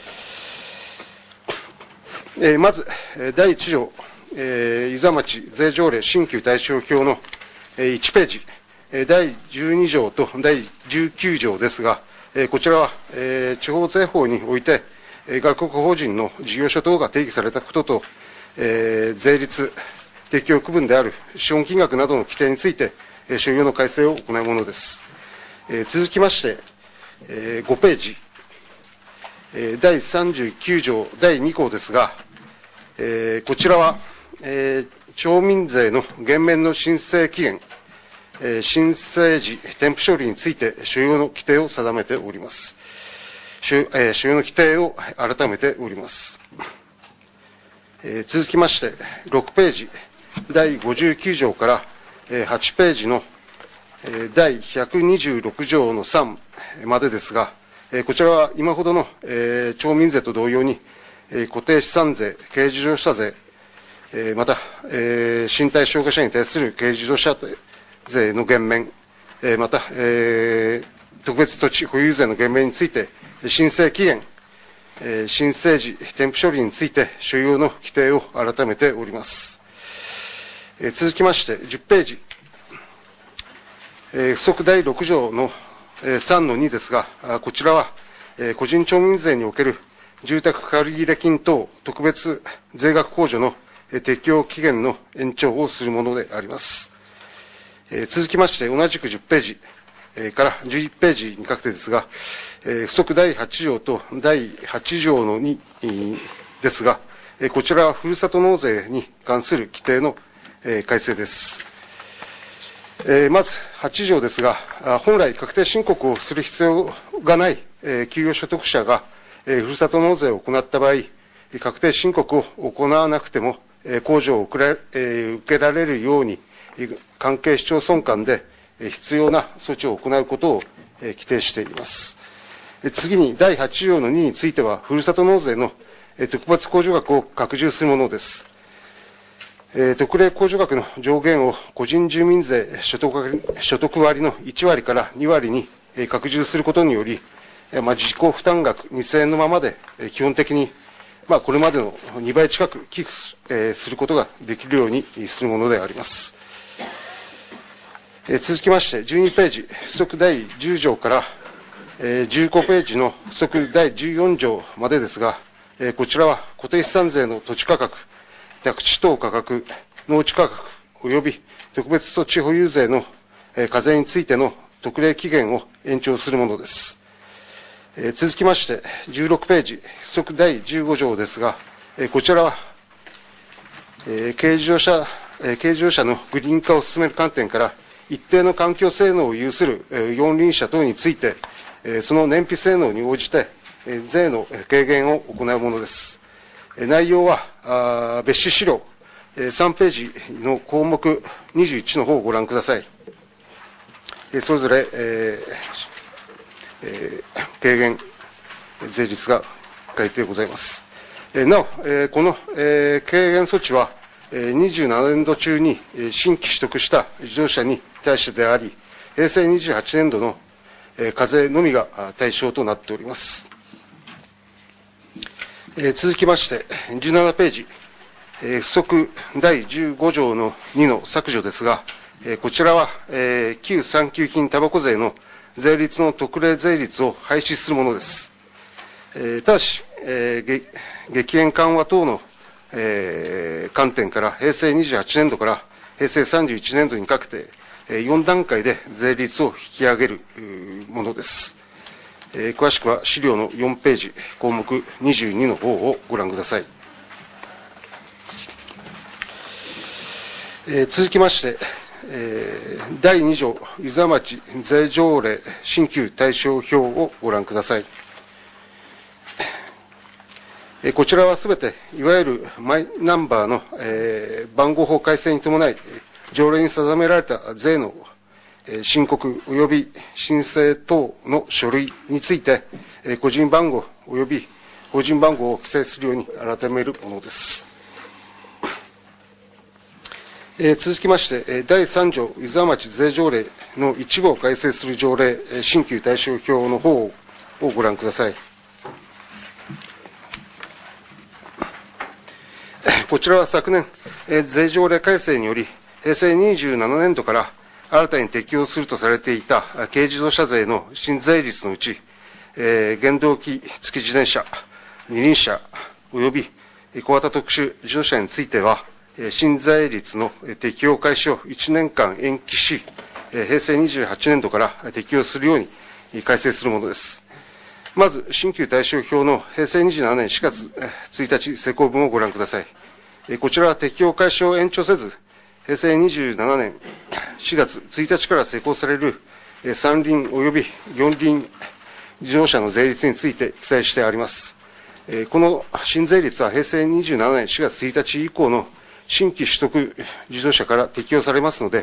まず、第1条、湯沢町税条例新旧対照表の1ページ、第12条と第19条ですが、こちらは、地方税法において、外国法人の事業所等が定義されたことと、税率、適用区分である資本金額などの規定について、所要の改正を行うものです。続きまして、5ページ、第39条第2項ですが、こちらは、町民税の減免の申請期限、申請時、添付処理について所要の規定を定めております。所要の規定を改めております。続きまして、6ページ、第59条から8ページの第126条の3までですが、こちらは今ほどの町民税と同様に、固定資産税、軽自動車税、また、身体障害者に対する軽自動車税の減免、また、特別土地保有税の減免について、申請期限、申請時、添付処理について所要の規定を改めております。続きまして、10ページ、付則第6条の3の2ですが、こちらは、個人町民税における住宅借入金等特別税額控除の適用期限の延長をするものであります。続きまして、同じく10ページから11ページにかけてですが、付則第8条と第8条の2ですが、こちらはふるさと納税に関する規定の改正です。まず8条ですが、本来確定申告をする必要がない給与所得者がふるさと納税を行った場合、確定申告を行わなくても控除を受けられるように関係市町村間で必要な措置を行うことを規定しています。次に第8条の2については、ふるさと納税の特別控除額を拡充するものです。特例控除額の上限を個人住民税所得割の1割から2割に拡充することにより、自己負担額2000円のままで、基本的に、これまでの2倍近く寄付することができるようにするものであります。続きまして、12ページ、付則第10条から15ページの付則第14条までですが、こちらは固定資産税の土地価格、宅地等価格、農地価格及び特別土地保有税の課税についての特例期限を延長するものです。続きまして16ページ、付則第15条ですが、こちらは軽自動車のグリーン化を進める観点から一定の環境性能を有する四輪車等について、その燃費性能に応じて税の軽減を行うものです。内容は別紙資料3ページの項目21の方をご覧ください。それぞれ、軽減税率が書いてございます。なお、この、軽減措置は27年度中に新規取得した自動車に対してであり、平成28年度の課税のみが対象となっております。続きまして17ページ、付則第15条の2の削除ですが、こちらは旧産休品たばこ税の税率の特例税率を廃止するものです。ただし、激変緩和等の観点から平成28年度から平成31年度にかけて4段階で税率を引き上げるものです。詳しくは資料の4ページ項目22の方をご覧ください。続きまして第2条湯沢町税条例新旧対照表をご覧ください。こちらはすべていわゆるマイナンバーの番号法改正に伴い条例に定められた税の申告及び申請等の書類について個人番号及び法人番号を記載するように改めるものです。続きまして第3条湯沢町税条例の一部を改正する条例新旧対照表の方をご覧ください。こちらは昨年税条例改正により平成27年度から新たに適用するとされていた軽自動車税の新税率のうち、原動機付き自転車、二輪車及び小型特殊自動車については、新税率の適用開始を1年間延期し、平成28年度から適用するように改正するものです。まず、新旧対照表の平成27年4月1日施行分をご覧ください。こちらは適用開始を延長せず、平成27年4月1日から施行される三輪及び四輪自動車の税率について記載してあります。この新税率は平成27年4月1日以降の新規取得自動車から適用されますので、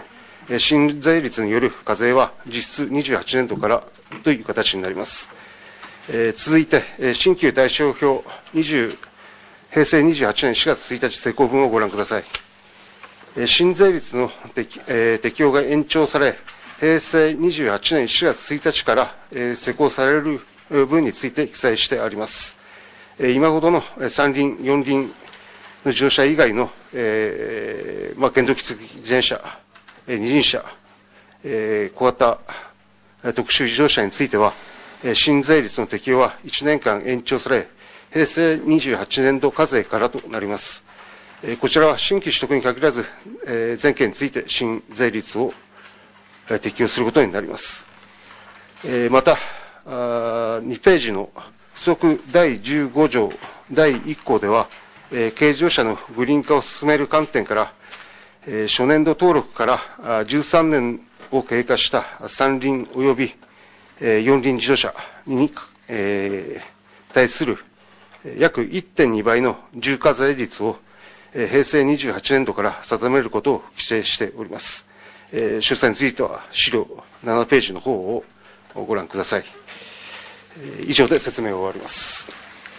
新税率による課税は実質28年度からという形になります。続いて、新旧対照表平成28年4月1日施行分をご覧ください。新税率の適用が延長され、平成28年4月1日から施行される分について記載してあります。今ほどの三輪、四輪の自動車以外の、原動機付き自転車、二輪車、小型、特殊自動車については、新税率の適用は1年間延長され、平成28年度課税からとなります。こちらは新規取得に限らず、全県について新税率を適用することになります。また、2ページの附則第15条第1項では、軽自動車のグリーン化を進める観点から、初年度登録から13年を経過した三輪及び四輪自動車に対する約 1.2 倍の重課税率を平成28年度から定めることを規定しております。詳細については資料7ページの方をご覧ください。以上で説明を終わります。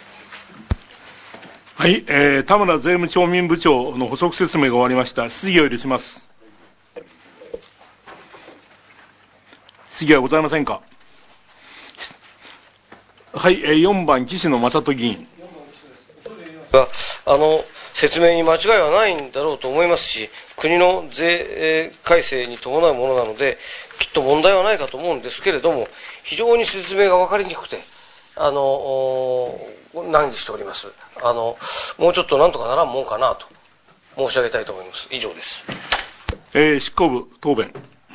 はい、田村税務調民部長の補足説明が終わりました。質疑を許します。質疑はございませんか。はい、4番岸野正人議員。 説明に間違いはないんだろうと思いますし、国の税改正に伴うものなので、きっと問題はないかと思うんですけれども、非常に説明が分かりにくくて、難儀しております。もうちょっとなんとかならんもんかなと申し上げたいと思います。以上です。 執行部答弁。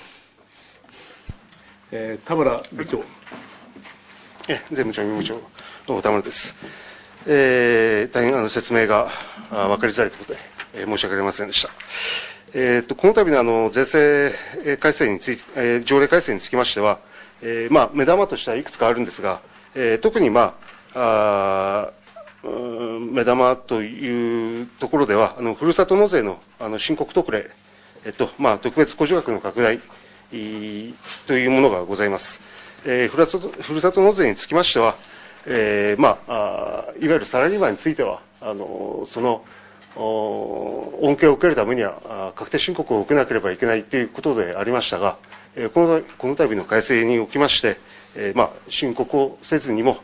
田村部長。 税務調民部長の田村です。大変説明が分かりづらいということで、申し訳ありませんでした。この度の税制改正について、条例改正につきましては、目玉としてはいくつかあるんですが、特に目玉というところでは、ふるさと納税の申告特例、特別控除額の拡大というものがございます。ふるさと納税につきましては、いわゆるサラリーマンについては、その恩恵を受けるためには確定申告を受けなければいけないということでありましたが、この度の改正におきまして、申告をせずにも、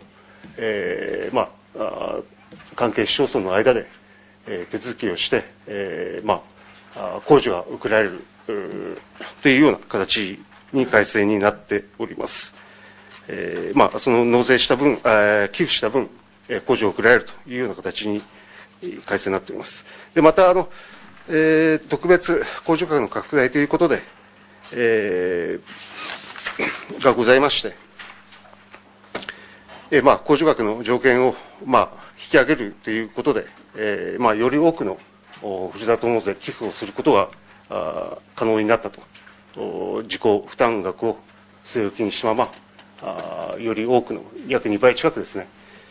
関係市町村の間で、手続きをして、控除が受けられるというような形に改正になっております。その納税した分、寄付した分、控除を受けられるというような形に改正になっております。で、また、特別控除額の拡大ということで、がございまして、控除額の条件を、引き上げるということで、より多くのふるさと納税寄付をすることが可能になったと、自己負担額を据え置きにしたまま、より多くの約2倍近くですね、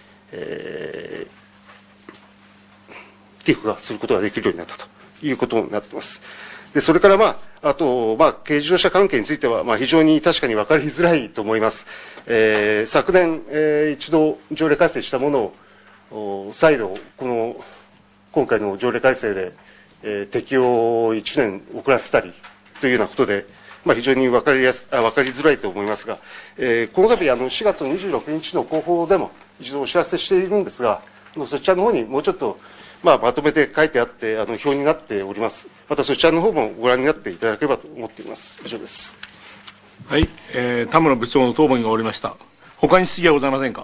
寄付がすることができるようになったということになっています。で、それからあと、軽自動車関係については、非常に確かに分かりづらいと思います。昨年、一度条例改正したものを、再度、今回の条例改正で、適用を1年遅らせたりというようなことで、非常に分かりづらいと思いますが、この度、4月26日の広報でも一度お知らせしているんですが、そちらの方にもうちょっと、まとめて書いてあって、表になっております。またそちらの方もご覧になっていただければと思っています。以上です。 はい、田村部長の答弁が終わりました。他に質疑はございませんか。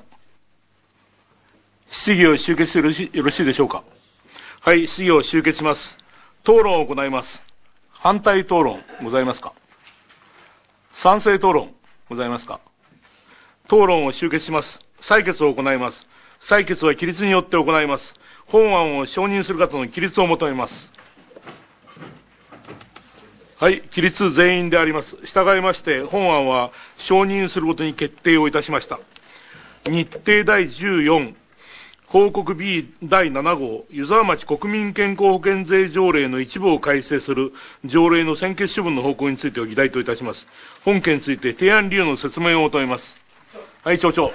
質疑を終結してよろしいでしょうか。はい、質疑を終結します。討論を行います。反対討論ございますか。賛成討論ございますか。討論を終結します。採決を行います。採決は起立によって行います。本案を承認する方の起立を求めます。はい、起立全員であります。従いまして、本案は承認することに決定をいたしました。日程第14、 報告 B 第7号、湯沢町国民健康保険税条例の一部を改正する条例の専決処分の方向についてを議題といたします。本件について提案理由の説明を求めます。はい、町長。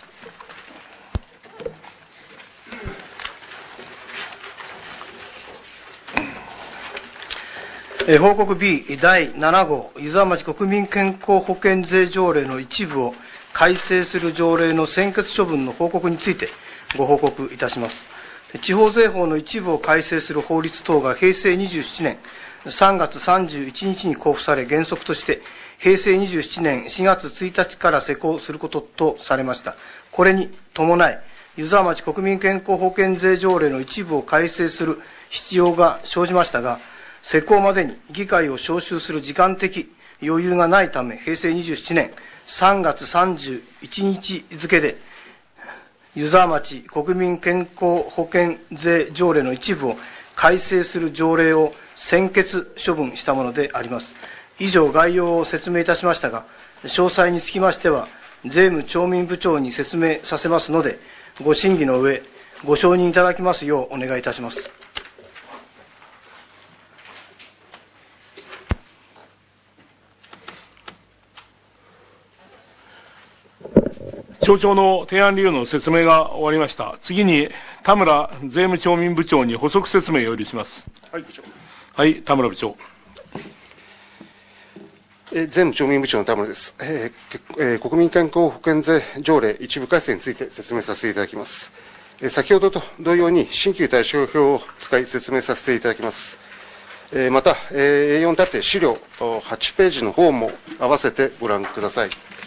報告 B 第7号、湯沢町国民健康保険税条例の一部を改正する条例の専決処分の報告についてご報告いたします。地方税法の一部を改正する法律等が平成27年3月31日に公布され、原則として平成27年4月1日から施行することとされました。これに伴い、湯沢町国民健康保険税条例の一部を改正する必要が生じましたが、施行までに議会を招集する時間的余裕がないため、平成27年3月31日付で、湯沢町国民健康保険税条例の一部を改正する条例を専決処分したものであります。以上、概要を説明いたしましたが、詳細につきましては、税務調民部長に説明させますので、ご審議の上、ご承認いただきますようお願いいたします。 町長の提案理由の説明が終わりました。次に、田村税務調民部長に補足説明を許します。 はい、部長。 はい、田村部長。 税務調民部長の田村です。国民健康保険税条例一部改正について説明させていただきます。先ほどと同様に、新旧対照表を使い説明させていただきます。また、A4 立て資料8ページの方も合わせてご覧ください。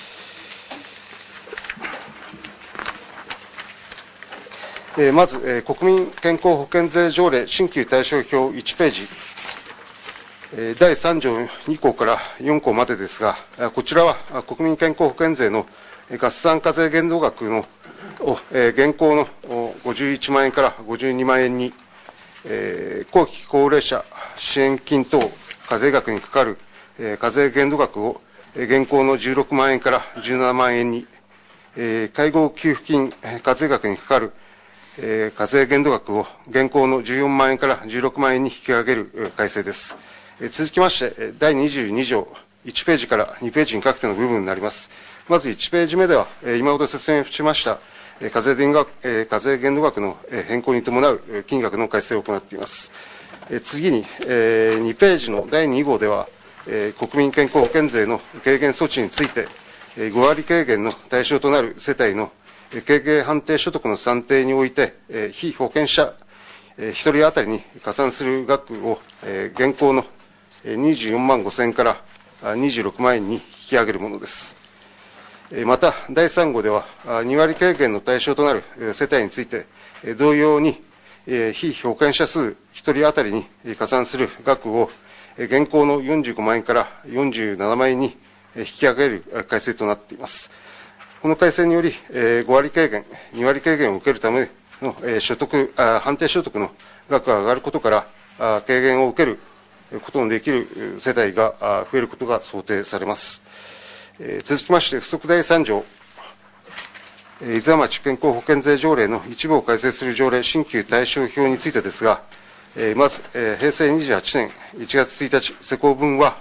まず、国民健康保険税条例新旧対照表1ページ、第3条2項から4項までですが、こちらは国民健康保険税の合算課税限度額の現行の51万円から52万円に、後期高齢者支援金等課税額にかかる課税限度額を現行の16万円から17万円に、介護給付金課税額にかかる課税限度額を現行の14万円から16万円に引き上げる改正です。続きまして、第22条1ページから2ページにかけての部分になります。まず1ページ目では、今ほど説明しました課税限度額の変更に伴う金額の改正を行っています。次に、2ページの第2号では、国民健康保険税の軽減措置について、5割軽減の対象となる世帯の軽減判定所得の算定において、被保険者1人当たりに加算する額を現行の24万5000円から26万円に引き上げるものです。また、第3号では、2割軽減の対象となる世帯について、同様に、被保険者数1人当たりに加算する額を、現行の45万円から47万円に引き上げる改正となっています。この改正により、5割軽減、2割軽減を受けるための判定所得の額が上がることから、軽減を受けることのできる世帯が増えることが想定されます。続きまして、附則第3条、湯沢町健康保険税条例の一部を改正する条例新旧対照表についてですが、まず、平成28年1月1日施行分は、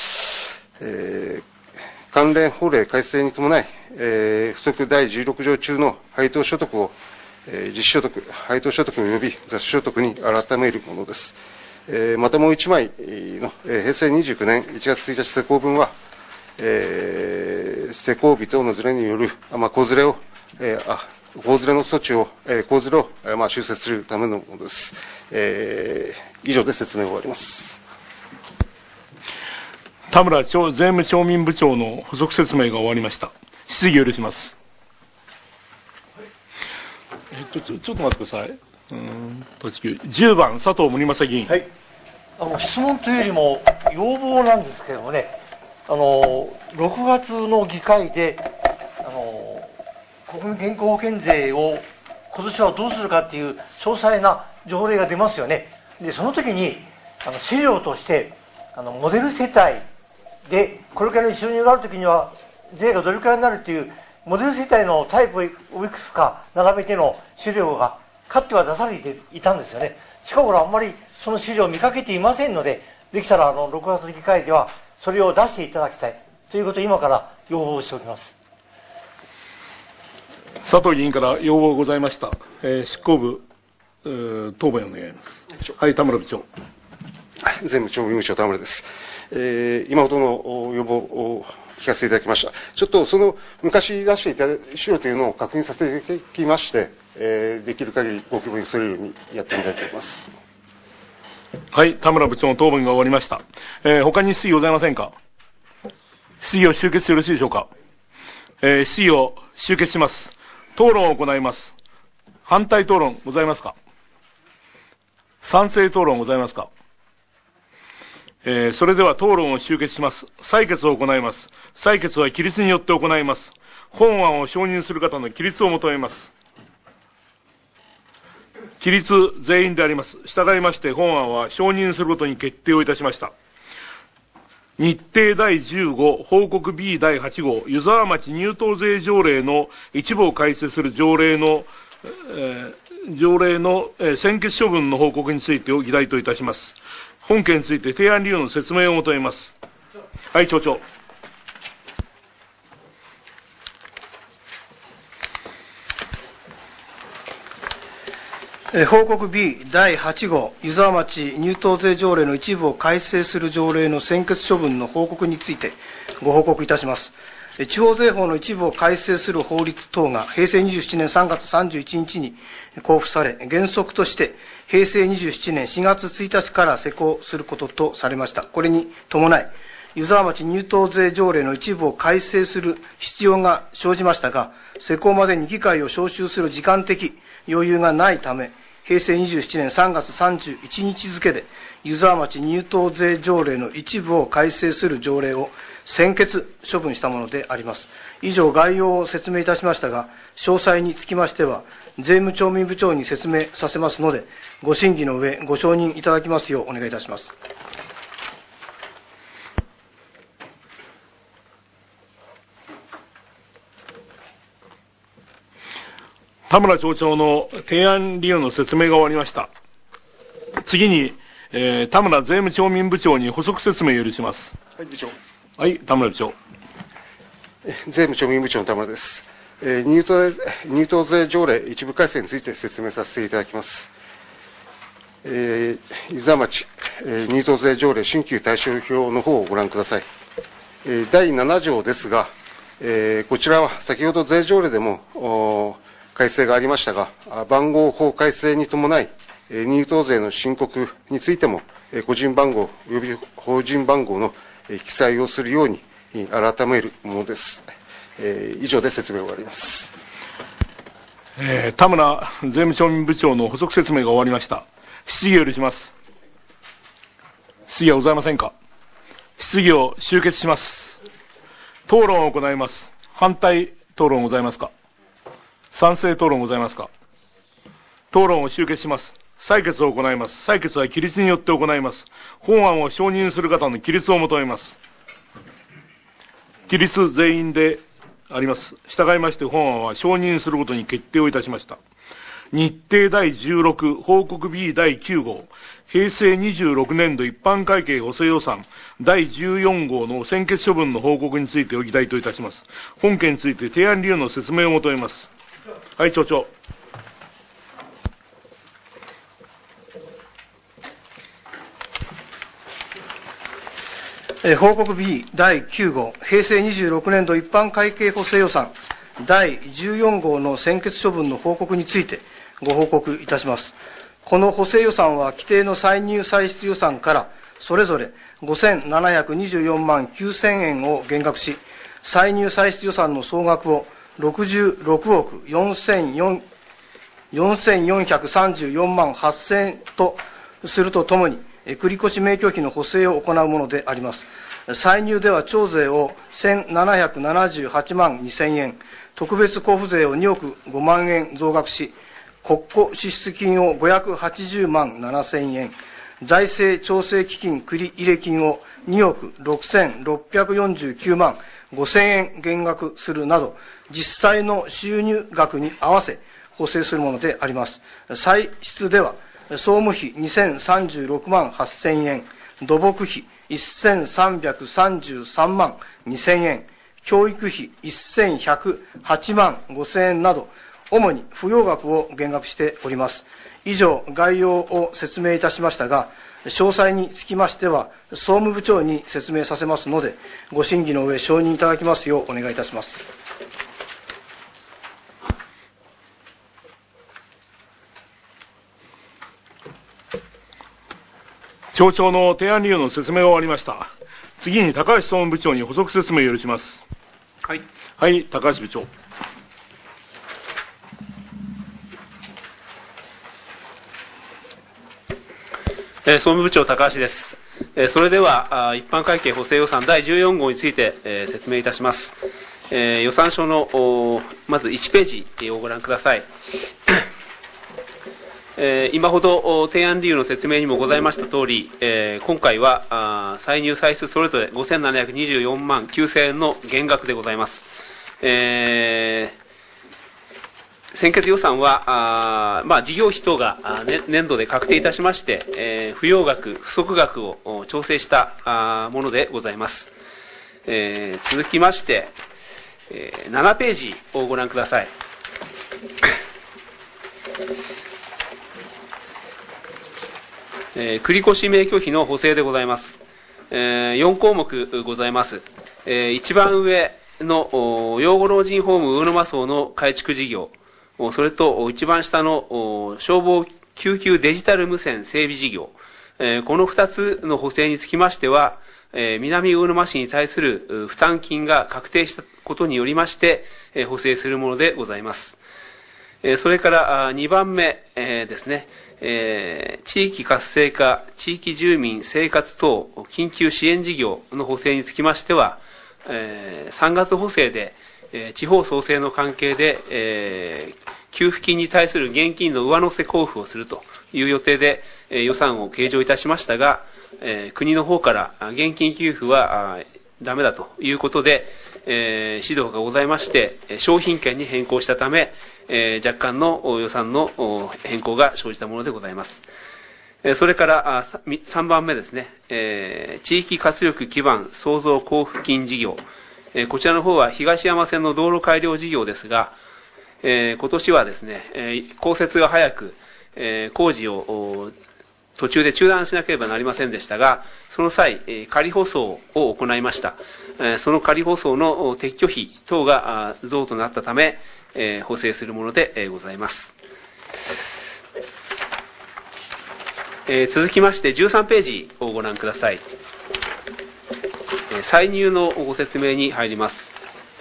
関連法令改正に伴い、附則第16条中の配当所得を、実所得、配当所得及び雑所得に改めるものです。またもう1枚の、平成29年1月1日施行分は、施行日等のずれによる、子ずれの措置を、子ずれを、修正するためのものです。以上で説明を終わります。 田村税務調民部長の補足説明が終わりました。質疑を許します。ちょっと待ってください。10番、佐藤森正議員。 はい。質問というよりも要望なんですけれどもね、6月の議会で、国民健康保険税を今年はどうするかっていう詳細な条例が出ますよね。で、その時に、資料として、モデル世帯で、これから収入がある時には、税がどれくらいになるっていう、モデル世帯のタイプをいくつか並べての資料がかっては出されていたんですよね。近頃あんまりその資料を見かけていませんので、できたら6月の議会ではそれを出していただきたいということを今から要望しております。 佐藤議員から要望ございました。執行部、答弁を願います。はい、田村部長。 税務調務部長田村です。今ほどの要望を聞かせていただきました。ちょっとその昔出していた資料というのを確認させていただきまして、できる限りご希望に沿えるようにやってみたいと思います。 はい、田村部長の答弁が終わりました。他に質疑ございませんか。質疑を終結してよろしいでしょうか。質疑を終結します。討論を行います。反対討論ございますか。賛成討論ございますか。それでは討論を終結します。採決を行います。採決は起立によって行います。本案を承認する方の起立を求めます。起立全員であります。従いまして本案は承認することに決定をいたしました。日程第15報告 B 第8号湯沢町入湯税条例の一部を改正する条例の専決処分の報告についてを議題といたします。本件について提案理由の説明を求めます。はい、町長。 報告 B 第8号湯沢町入湯税条例の一部を改正する条例の専決処分の報告についてご報告いたします。地方税法の一部を改正する法律等が平成27年3月31日に公布され、原則として平成27年4月1日から施行することとされました。これに伴い、湯沢町入湯税条例の一部を改正する必要が生じましたが、施行までに議会を招集する時間的余裕がないため、平成27年3月31日付で、湯沢町入湯税条例の一部を改正する条例を専決処分したものであります。以上、概要を説明いたしましたが、詳細につきましては、税務調務部長に説明させますので、ご審議の上、ご承認いただきますようお願いいたします。 田村町長の提案理由の説明が終わりました。次に、田村税務調務部長に補足説明を許します。 はい、部長。 はい、田村部長。 税務調務部長の田村です。入湯税条例一部改正について説明させていただきます。湯沢町、入湯税条例新旧対象表の方をご覧ください。第7条ですが、こちらは先ほど税条例でも改正がありましたが、番号法改正に伴い、入湯税の申告についても、個人番号及び法人番号の記載をするように改めるものです。以上で説明を終わります。 田村税務調務部長の補足説明が終わりました。質疑を許します。質疑はございませんか。質疑を終結します。討論を行います。反対討論ございますか。賛成討論ございますか。討論を終結します。採決を行います。採決は起立によって行います。本案を承認する方の起立を求めます。起立全員であります。従いまして本案は承認することに決定をいたしました。日程第16報告 B 第9号平成26年度一般会計補正予算第14号の専決処分の報告についてを議題といたします。本件について提案理由の説明を求めます。はい、町長。 報告 B 第9号平成26年度一般会計補正予算第14号の専決処分の報告についてご報告いたします。この補正予算は規定の歳入歳出予算からそれぞれ5724万9000円を減額し、歳入歳出予算の総額を66億4434万8000円とするとともに、繰越名拠費の補正を行うものであります。歳入では徴税を1778万2000円、特別交付税を2億5万円増額し、国庫支出金を580万7000円、財政調整基金繰入金を2億6649万5000円減額するなど、実際の収入額に合わせ、 補正するものであります。歳出では、総務費2036万8000円、土木費1333万2000円、教育費1108万5000円など、主に不要額を減額しております。以上、概要を説明いたしましたが、詳細につきましては、総務部長に説明させますので、ご審議の上、承認いただきますようお願いいたします。 町長の提案理由の説明が終わりました。次に高橋総務部長に補足説明を許します。 はい。 はい、高橋部長。 総務部長高橋です。それでは一般会計補正予算第14号について説明いたします。予算書のまず1ページをご覧ください。今ほど提案理由の説明にもございましたとおり、今回は歳入歳出それぞれ5724万9000円の減額でございます。先決予算は事業費等が年度で確定いたしまして、不要額、不足額を調整したものでございます。続きまして、7ページをご覧ください。繰越免許費の補正でございます。4項目ございます。一番上の養護老人ホーム魚沼荘の改築事業、それと一番下の消防救急デジタル無線整備事業、この2つの補正につきましては、南魚沼市に対する負担金が確定したことによりまして、補正するものでございます。それから2番目ですね、地域活性化、地域住民生活等緊急支援事業の補正につきましては、3月補正で、地方創生の関係で、給付金に対する現金の上乗せ交付をするという予定で、予算を計上いたしましたが、国の方から現金給付はダメだということで、指導がございまして、商品券に変更したため、若干の予算の変更が生じたものでございます。それから3番目ですね、地域活力基盤創造交付金事業、こちらの方は東山線の道路改良事業ですが、今年はですね、降雪が早く、工事を途中で中断しなければなりませんでしたが、その際、仮舗装を行いました。その仮舗装の撤去費等が増となったため、補正するものでございます。続きまして13ページをご覧ください。歳入のご説明に入ります。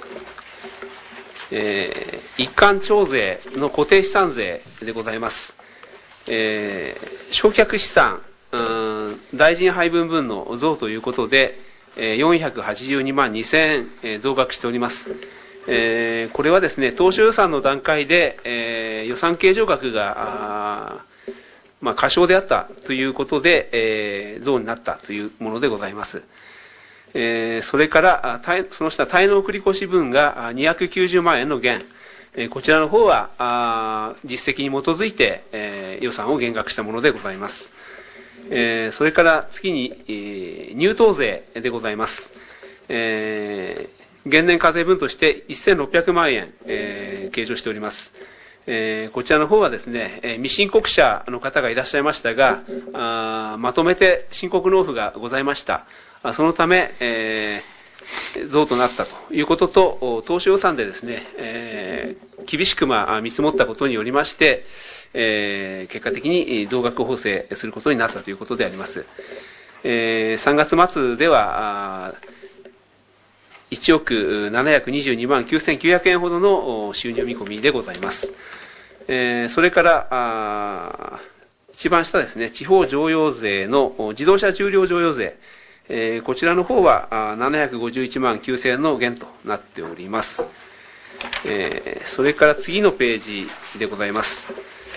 一貫徴税の固定資産税でございます。償却資産、大臣配分分の増ということで、482万2000円増額しております。これはですね、当初予算の段階で、予算計上額が過少であったということで、増になったというものでございます。それからその下、滞納繰越分が290万円の減、こちらの方は実績に基づいて、予算を減額したものでございます。それから次に、入湯税でございます。現年課税分として1600万円、計上しております。こちらの方はですね、未申告者の方がいらっしゃいましたが、まとめて申告納付がございました。そのため、増となったということと、当初予算でですね、厳しく見積もったことによりまして、結果的に増額補正することになったということであります。3月末では、1億722万9900円ほどの収入見込みでございます。それから、一番下ですね、地方乗用税の自動車重量乗用税、こちらの方は751万9000円の減となっております。それから次のページでございます。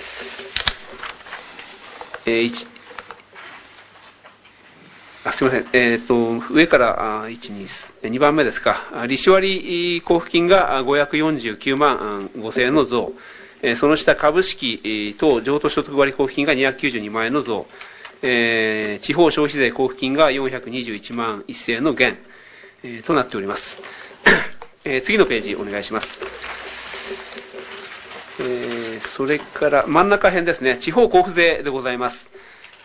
すみません。上から2番目ですか。利子割交付金が549万5000円の増。 その下、株式等譲渡所得割交付金が292万円の増、地方消費税交付金が421万1000円の減、となっております。次のページお願いします。それから真ん中辺ですね、地方交付税でございます。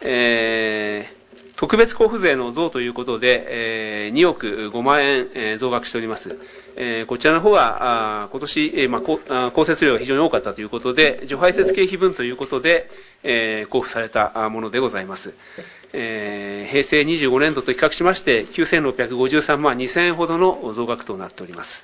特別交付税の増ということで、2億5万円増額しております。こちらの方は、今年、降雪量が非常に多かったということで、除排雪経費分ということで、交付されたものでございます。平成25年度と比較しまして、9653万2000円ほどの増額となっております。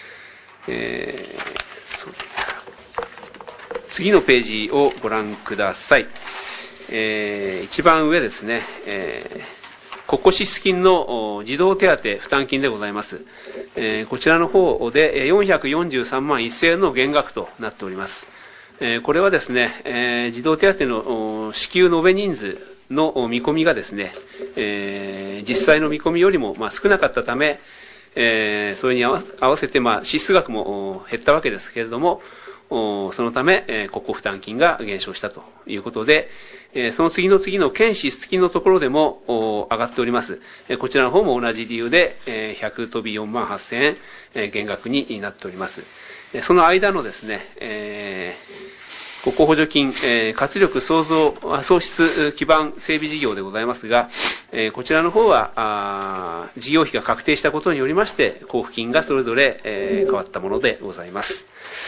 次のページをご覧ください。一番上ですね、国庫支出金の児童手当負担金でございます。こちらの方で443万1000円の減額となっております。これはですね、児童手当の支給延べ人数の見込みがですね、実際の見込みよりも少なかったため、それに合わせて支出額も減ったわけですけれども、そのため、国庫負担金が減少したということで、その次の県支出金のところでも上がっております。こちらの方も同じ理由で、100飛び4万8000円減額になっております。その間のですね、国庫補助金、活力創出基盤整備事業でございますが、こちらの方は事業費が確定したことによりまして交付金がそれぞれ、変わったものでございます。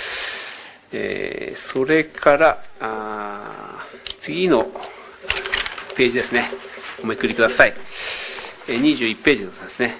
それから次のページですね、おめくりください。21ページですね。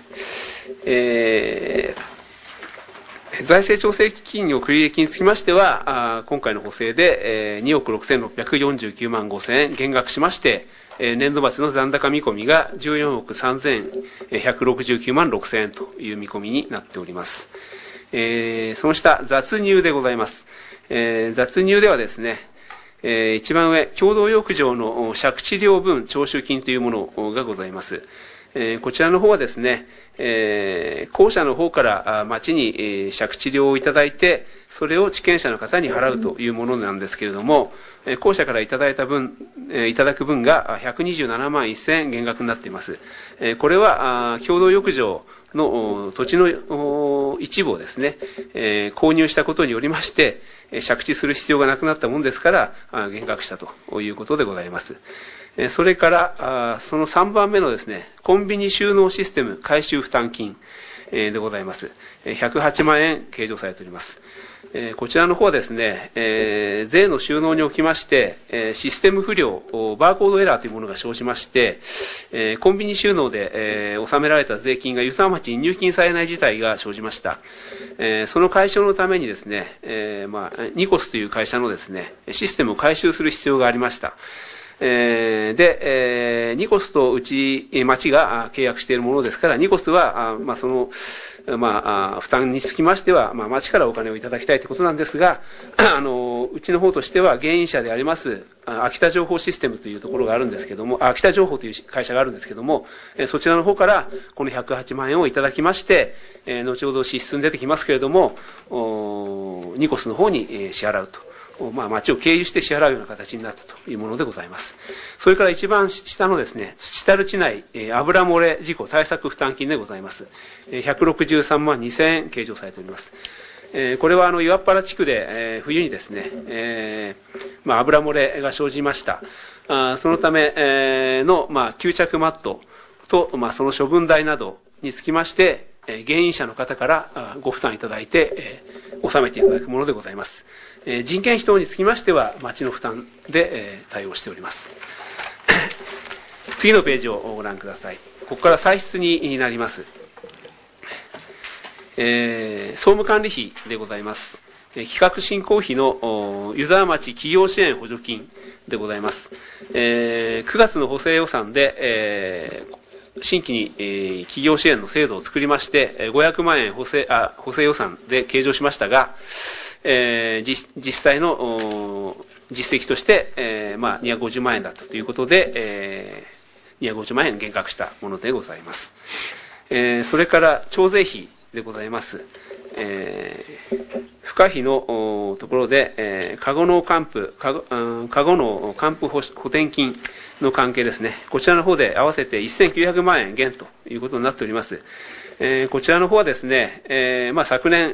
財政調整基金の繰入金につきましては、今回の補正で2億6649万5000円減額しまして、年度末の残高見込みが14億3169万6000円という見込みになっております。その下、雑入でございます。雑入ではですね、一番上、共同浴場の借地料分徴収金というものがございます。こちらの方はですね、公社の方から町に借地料をいただいて、それを地権者の方に払うというものなんですけれども、公社からいただく分が127万1000円減額になっています。これは共同浴場の土地の一部をですね、購入したことによりまして、借地する必要がなくなったものですから、減額したということでございます。それから、その3番目のですね、コンビニ収納システム回収負担金でございます。108万円計上されております。こちらの方はですね、税の収納におきまして、システム不良、バーコードエラーというものが生じまして、コンビニ収納で、納められた税金が遊山町に入金されない事態が生じました。その解消のためにですね、ニコスという会社のですね、システムを回収する必要がありました。で、ニコスと町が契約しているものですから、ニコスは、その、負担につきましては、町からお金をいただきたいということなんですが、うちの方としては、原因者であります、秋田情報システムというところがあるんですけども、秋田情報という会社があるんですけども、そちらの方から、この108万円をいただきまして、後ほど支出に出てきますけれども、ニコスの方に支払うと。町を経由して支払うような形になったというものでございます。それから一番下のですね、土樽地内、油漏れ事故対策負担金でございます。163万2000円計上されております。これは岩っ原地区で、冬にですね、油漏れが生じました。そのため、の、吸着マットと、その処分代などにつきまして、原因者の方からご負担いただいて、納めていただくものでございます。人件費等につきましては、町の負担で対応しております。次のページをご覧ください。ここから歳出になります。総務管理費でございます。企画振興費の湯沢町企業支援補助金でございます。9月の補正予算で、新規に、企業支援の制度を作りまして、500万円補正予算で計上しましたが、実際の実績として、250万円だったということで、250万円減額したものでございます。それから徴税費でございます。 付加費のところで、カゴの還付補填金の関係ですね。こちらの方で合わせて1900万円減ということになっております。こちらの方はですね、昨年、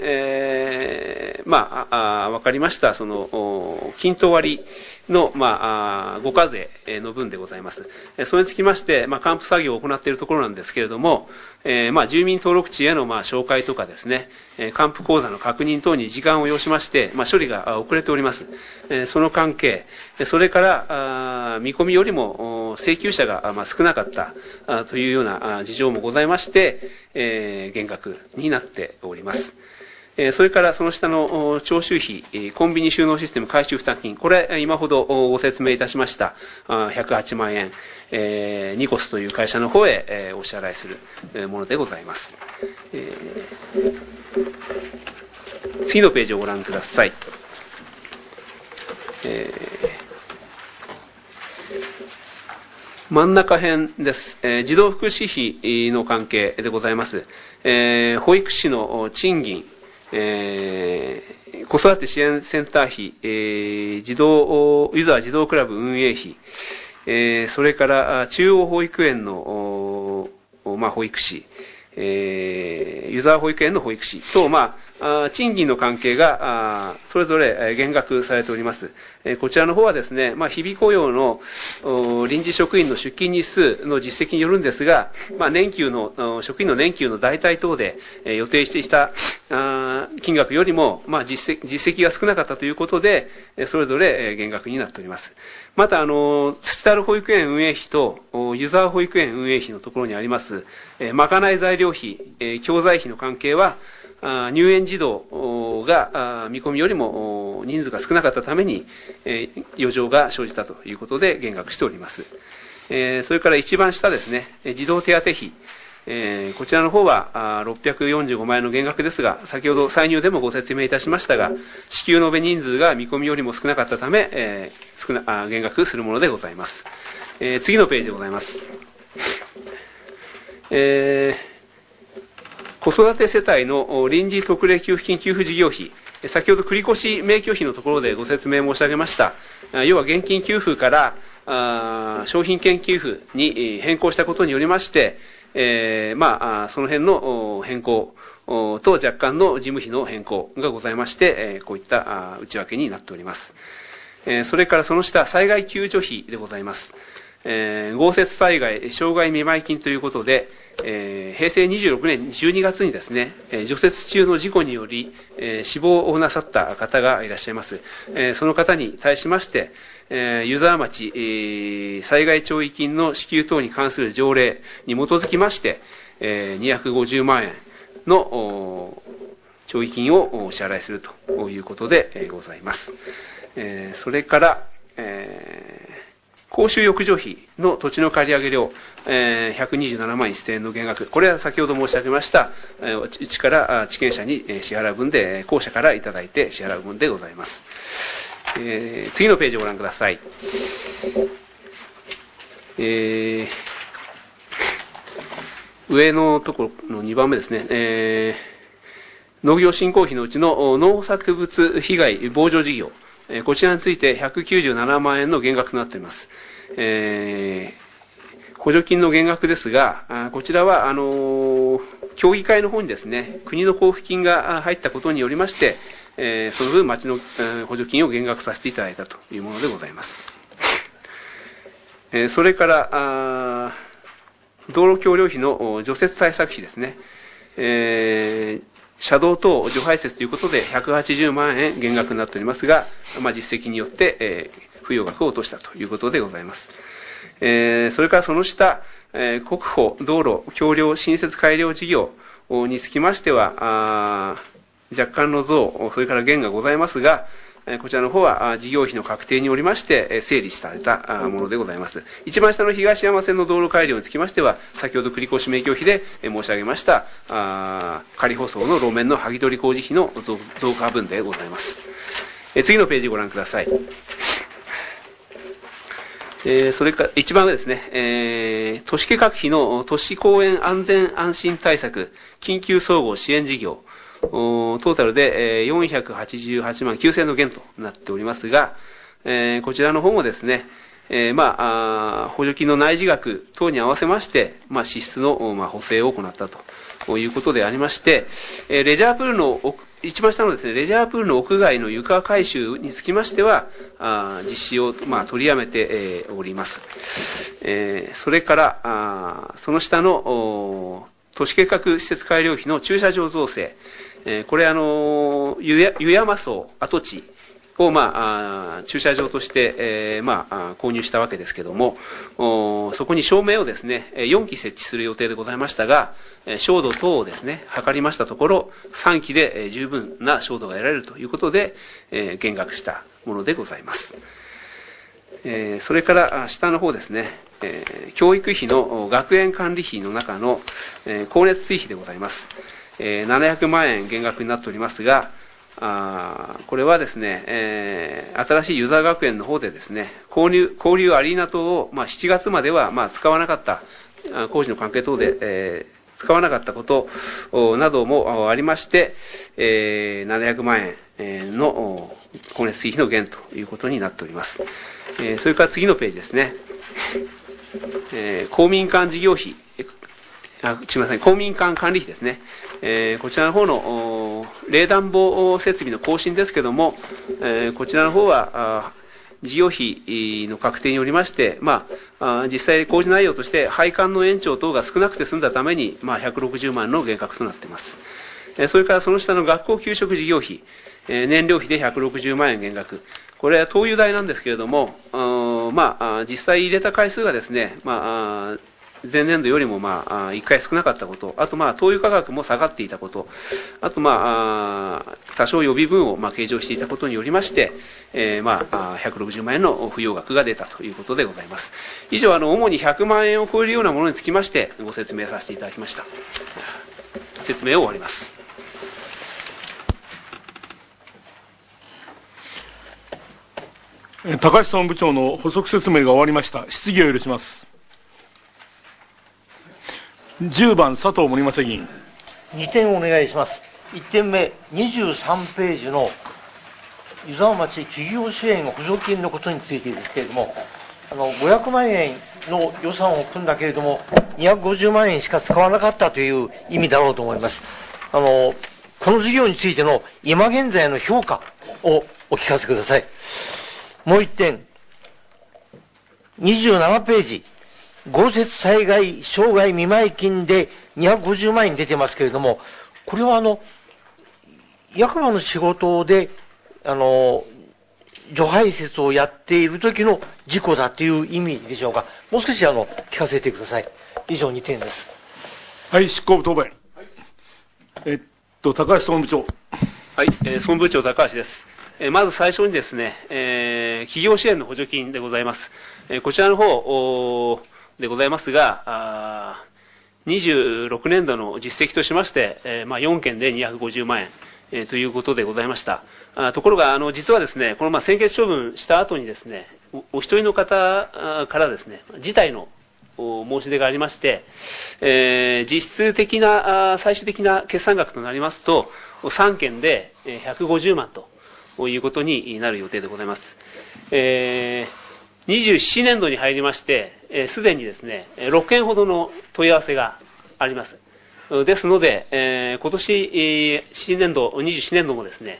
分かりました、均等割の、5課税の分でございます。それにつきまして、還付作業を行っているところなんですけれども、住民登録地への紹介とかですね、還付口座の確認等に時間を要しまして、処理が遅れております。その関係、それから見込みよりも請求者が少なかったというような事情もございまして、減額になっております。それからその下の徴収費、コンビニ収納システム回収負担金、これ今ほどご説明いたしました108万円、ニコスという会社の方へお支払いするものでございます。次のページをご覧ください。真ん中辺です。児童福祉費の関係でございます。保育士の賃金、子育て支援センター費、ユーザー児童クラブ運営費、それから中央保育園の、保育士、ユーザー保育園の保育士と、賃金の関係がそれぞれ減額されております。こちらの方はですね、日々雇用の臨時職員の出勤日数の実績によるんですが、職員の年給の代替等で予定していた金額よりも、実績が少なかったということで、それぞれ減額になっております。また、土田保育園運営費と湯沢保育園運営費のところにあります、まかない材料費、教材費の関係は、入園児童が見込みよりも人数が少なかったために余剰が生じたということで減額しております。それから一番下ですね、児童手当費。こちらの方は645万円の減額ですが、先ほど歳入でもご説明いたしましたが、支給延べ人数が見込みよりも少なかったため、減額するものでございます。次のページでございます。子育て世帯の臨時特例給付金給付事業費、先ほど繰越免許費のところでご説明申し上げました。要は現金給付から商品券給付に変更したことによりまして、その辺の変更と若干の事務費の変更がございまして、こういった内訳になっております。それからその下、災害救助費でございます。豪雪災害障害見舞い金ということで、平成26年12月にですね、除雪中の事故により、死亡をなさった方がいらっしゃいます。その方に対しまして、湯沢町、災害弔慰金の支給等に関する条例に基づきまして、250万円の弔慰金をお支払いするということでございます。それから、公衆浴場費の土地の借り上げ料、127万1000円の減額、これは先ほど申し上げました、うちから地権者に支払う分で、公社からいただいて支払う分でございます。次のページをご覧ください。上のところの2番目ですね、農業振興費のうちの農作物被害防除事業、こちらについて197万円の減額となっています。補助金の減額ですが、こちらは協議会の方にですね、国の交付金が入ったことによりまして、その分町の補助金を減額させていただいたというものでございます。それから道路橋梁費の除雪対策費ですね。車道等除排雪ということで180万円減額になっておりますが、実績によって、付与額を落としたということでございます。それからその下、国保道路橋梁新設改良事業につきましては、若干の増、それから減がございますが、こちらの方は事業費の確定によりまして整理されたものでございます。一番下の東山線の道路改良につきましては、先ほど繰越免許費で申し上げました仮舗装の路面の剥ぎ取り工事費の増加分でございます。次のページをご覧ください。それから一番上ですね、都市計画費の都市公園安全安心対策緊急総合支援事業、 トータルで488万9000円の減となっておりますが、こちらの方もですね、補助金の内事額等に合わせまして、支出の補正を行ったということでありまして、レジャープールの一番下のですね、レジャープールの屋外の床改修につきましては、実施を取りやめております。それから、その下の都市計画施設改良費の駐車場造成、これ湯山荘跡地を駐車場として購入したわけですけども、そこに照明をですね4基設置する予定でございましたが、照度等をですね測りましたところ、3基で十分な照度が得られるということで減額したものでございます。それから下の方ですね、教育費の学園管理費の中の光熱水費でございます。700万円減額になっておりますが、これはですね、新しいユーザー学園の方でですね、交流アリーナ等を、7月までは使わなかった、工事の関係等で、使わなかったことなどもありまして、700万円の光熱水費の減ということになっております。それから次のページですね。公民館事業費、すみません、公民館管理費ですね。こちらの方の冷暖房設備の更新ですけども、こちらの方は事業費の確定によりまして、実際工事内容として配管の延長等が少なくて済んだために、160万の減額となっています。それからその下の学校給食事業費、燃料費で160万円減額。これは灯油代なんですけれども、実際入れた回数がですね、前年度よりも1回少なかったこと、あと灯油価格も下がっていたこと、あと多少予備分を計上していたことによりまして、160万円の付与額が出たということでございます。以上、主に100万円を超えるようなものにつきましてご説明させていただきました。説明を終わります。 高橋総務部長の補足説明が終わりました。質疑を許します。10番佐藤森正議員。 2点お願いします。1点目、23ページの湯沢町企業支援補助金のことについてですけれども、500万円の予算を組んだけれども250万円しか使わなかったという意味だろうと思います。この事業についての今現在の評価をお聞かせください。もう1点、27ページ、豪雪災害障害見舞金で250万円出てますけれども、これは役場の仕事で除排雪をやっている時の事故だという意味でしょうか。もう少し聞かせてください。以上2点です。 はい、執行部答弁。高橋総務部長。 はい、総務部長高橋です。まず最初にですね、企業支援の補助金でございます。こちらの方でございますが、26年度の実績としまして、4件で250万円、ということでございました。ところが、実はですね、この先決処分した後にですね、お一人の方からですね、辞退の申し出がありまして、実質的な、最終的な決算額となりますと、3件で150万ということになる予定でございます。27年度に入りまして、すでにですね、6件ほどの問い合わせがあります。ですので、今年、新年度、27年度もですね、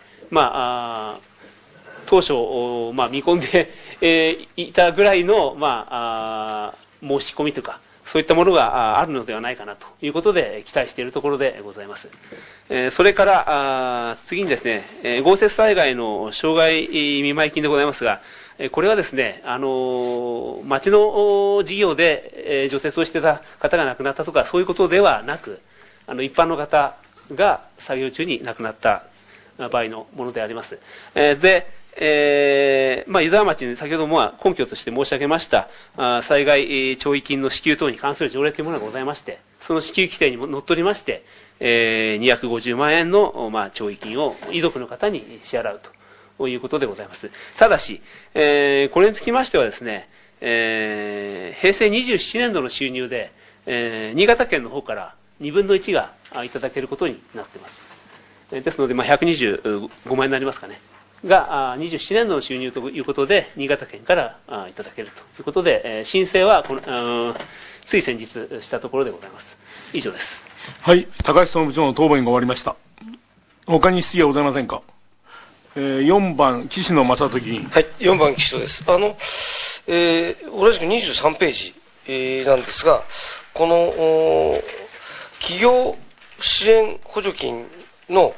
当初、見込んで、いたぐらいの、申し込みとか、そういったものがあるのではないかなということで期待しているところでございます。それから次にですね、豪雪災害の障害見舞金でございますが、これはですね、町の事業で除雪をしていた方が亡くなったとか、そういうことではなく、一般の方が作業中に亡くなった場合のものであります。で、湯沢町に先ほども根拠として申し上げました災害弔慰金の支給等に関する条例というものがございまして、その支給規定にものっとりまして、250万円の弔慰金を遺族の方に支払うということでございます。ただし、これにつきましてはですね、平成27年度の収入で、新潟県の方から2分の1がいただけることになっています。 ですので、125万円になりますかね。が、27年度の収入ということで、新潟県からいただけるということで、申請はつい先日したところでございます。以上です。 はい、高橋総務部長の答弁が終わりました。他に質疑はございませんか。4番、岸野正人議員。 はい、4番、岸野です。同じく23ページ、なんですが、この、企業支援補助金の、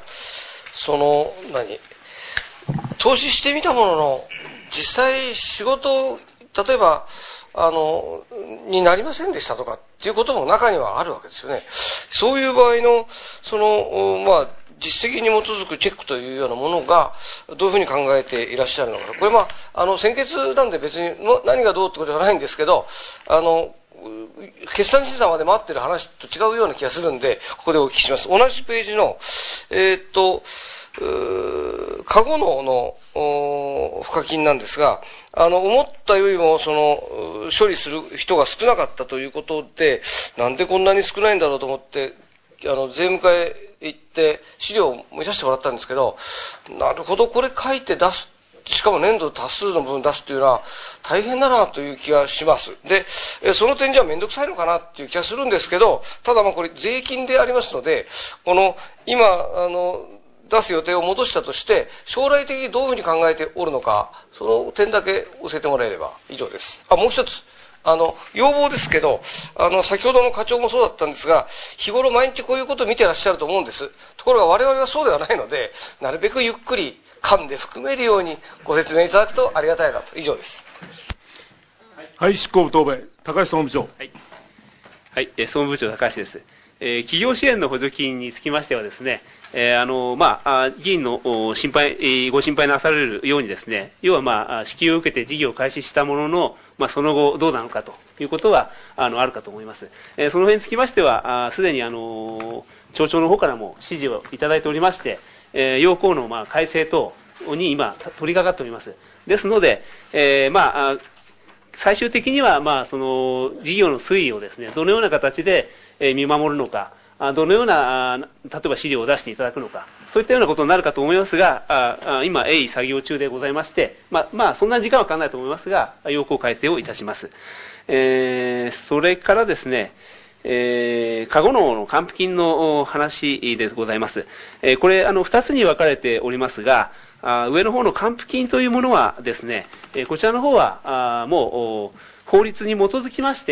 投資してみたものの、実際仕事、例えば、になりませんでしたとかっていうことも中にはあるわけですよね。そういう場合の、実績に基づくチェックというようなものが、どういうふうに考えていらっしゃるのか。これ先決なんで別に何がどうってことじゃないんですけど、決算審査まで待ってる話と違うような気がするんで、ここでお聞きします。同じページの、過護能の賦課金なんですが、思ったよりも処理する人が少なかったということで、なんでこんなに少ないんだろうと思って、税務課へ行って資料を見させてもらったんですけど、なるほど、これ書いて出す。しかも年度多数の部分出すというのは大変だなという気がします。で、その点じゃめんどくさいのかなっていう気がするんですけど、ただこれ税金でありますので、今、出す予定を戻したとして、将来的にどういうふうに考えておるのか、その点だけ教えてもらえれば以上です。もう一つ。要望ですけど、先ほどの課長もそうだったんですが、日頃毎日こういうことを見てらっしゃると思うんです。ところが我々はそうではないので、なるべくゆっくり噛んで含めるようにご説明いただくとありがたいなと。以上です。 はい、執行部答弁、高橋総務部長。 はい、総務部長高橋です。企業支援の補助金につきましてはですね、議員のご心配なされるようにですね、要は支給を受けて事業を開始したものの、その後どうなのかということはあるかと思います。その辺につきましては、すでに町長の方からも指示をいただいておりまして、要項の改正等に今取り掛かっております。ですので、最終的にはその事業の推移をですね、どのような形で見守るのか、どのような例えば資料を出していただくのか、そういったようなことになるかと思いますが、今鋭意作業中でございまして、そんな時間はかからないと思いますが、要項改正をいたします。それからですね、過護能の還付金の話でございます。これ2つに分かれておりますが、上の方の還付金というものはですね、こちらの方はもう法律に基づきまして、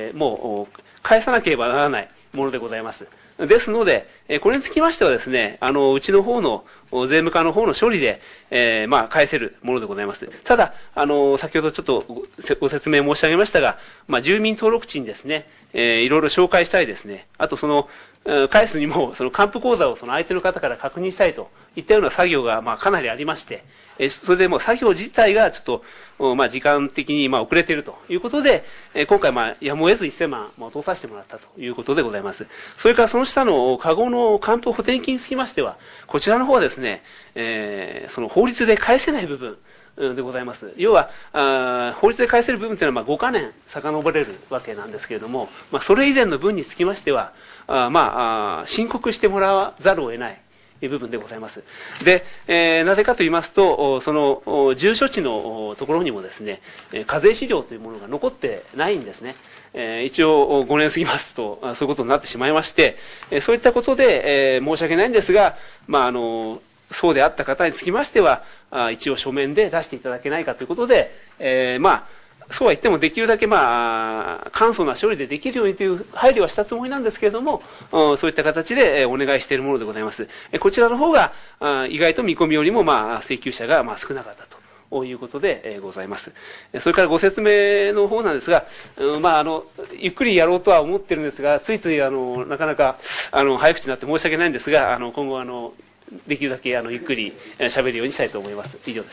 もう返さなければならないものでございます。ですので、これにつきましてはですね、うちの方の税務課の方の処理で、返せるものでございます。ただ、先ほどちょっとご説明申し上げましたが、住民登録地にですね、いろいろ紹介したりですね、あと返すにも、還付口座を相手の方から確認したいといったような作業が、かなりありまして、それでもう作業自体がちょっと、時間的に遅れているということで、今回やむを得ず1000万通させてもらったということでございます。それからその下の過護の還付補填金につきましては、こちらの方はですね、その法律で返せない部分でございます。要は、法律で返せる部分というのは5カ年遡れるわけなんですけれども、それ以前の分につきましては、申告してもらわざるを得ない部分でございます。で、なぜかと言いますと、その住所地のところにもですね、課税資料というものが残ってないんですね。一応5年過ぎますと、そういうことになってしまいまして、そういったことで、申し訳ないんですが、そうであった方につきましては、一応書面で出していただけないかということで、そうは言ってもできるだけ簡素な処理でできるようにという配慮はしたつもりなんですけれども、そういった形でお願いしているものでございます。こちらの方が意外と見込みよりも請求者が少なかったということでございます。それからご説明の方なんですが、ゆっくりやろうとは思ってるんですが、ついついなかなか早口になって申し訳ないんですが、今後できるだけゆっくり喋るようにしたいと思います。以上です。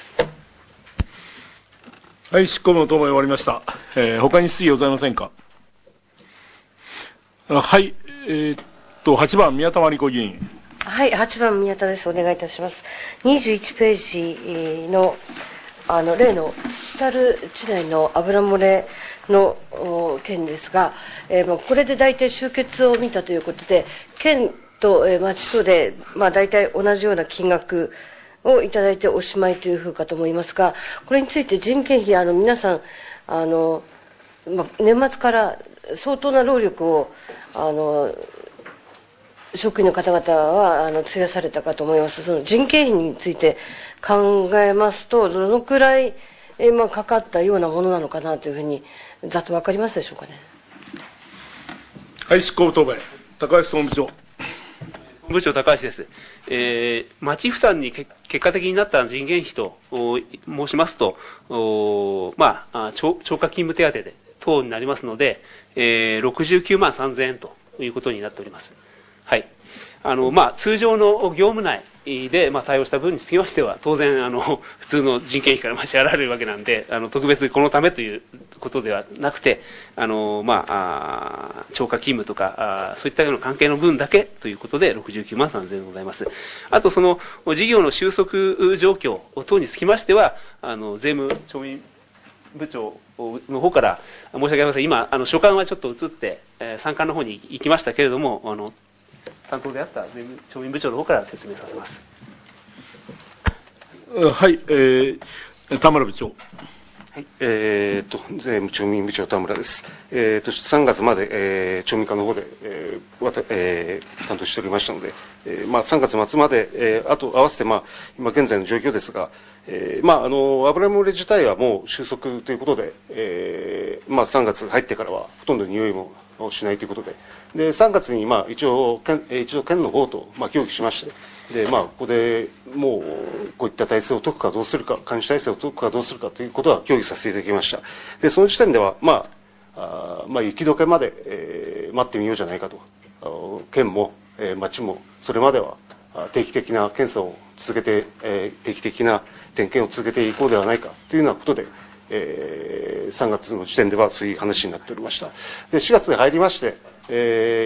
はい、執行部の答弁終わりました。他に質疑ございませんか。はい、8番宮田真理子議員。 はい、8番宮田です。お願いいたします。21ページの例のスタル地内の油漏れの件ですが、これで大体終結を見たということで、県と、町とで、大体同じような金額をいただいておしまいというふうかと思いますが、これについて人件費、皆さん、年末から相当な労力を、職員の方々は費やされたかと思います。その人件費について考えますと、どのくらい、かかったようなものなのかなというふうに、ざっと分かりますでしょうかね。 はい、執行部答弁、高橋総務部長。 部長、高橋です。町負担に結果的になった人件費と申しますと、超過勤務手当で等になりますので、69万3000円ということになっております。はい。通常の業務内で、対応した分につきましては、当然、普通の人件費から支払われるわけなんで、特別このためということではなくて、超過勤務とか、そういったような関係の分だけということで、69万3000円でございます。あと、その、事業の収束状況等につきましては、税務調印部長の方から申し訳ありません。今、所管はちょっと移って、参観の方に行きましたけれども、担当であった税務調印部長の方から説明させます。 はい、田村部長。 はい、税務調印部長田村です。3月まで、調印課の方で、担当しておりましたので、3月末まで、あと合わせて、今現在の状況ですが、油漏れ自体はもう収束ということで、3月入ってからはほとんど匂いもしないということで、3月に一度県の方と協議しまして、ここでもうこういった体制を解くかどうするか、監視体制を解くかどうするかということは協議させていただきました。で、その時点では、雪解けまで、待ってみようじゃないかと、県も、町もそれまでは定期的な検査を続けて、定期的な点検を続けていこうではないかというようなことで、3月の時点ではそういう話になっておりました。で、4月に入りまして、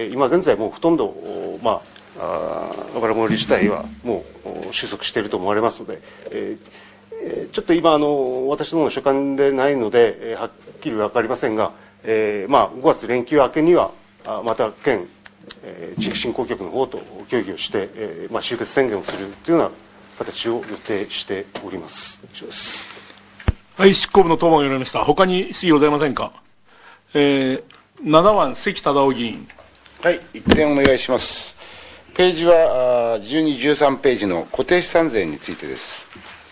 今現在もうほとんど、油漏れ自体はもう収束していると思われますので、ちょっと今私どもの所管でないので、はっきり分かりませんが、5月連休明けにはまた県、地域振興局の方と協議をして、終結宣言をするというような形を予定しております。以上です。 はい、執行部の答弁を読みました。他に質疑ございませんか。7番関忠夫議員。 はい、一点お願いします。ページは12、13ページの固定資産税についてです。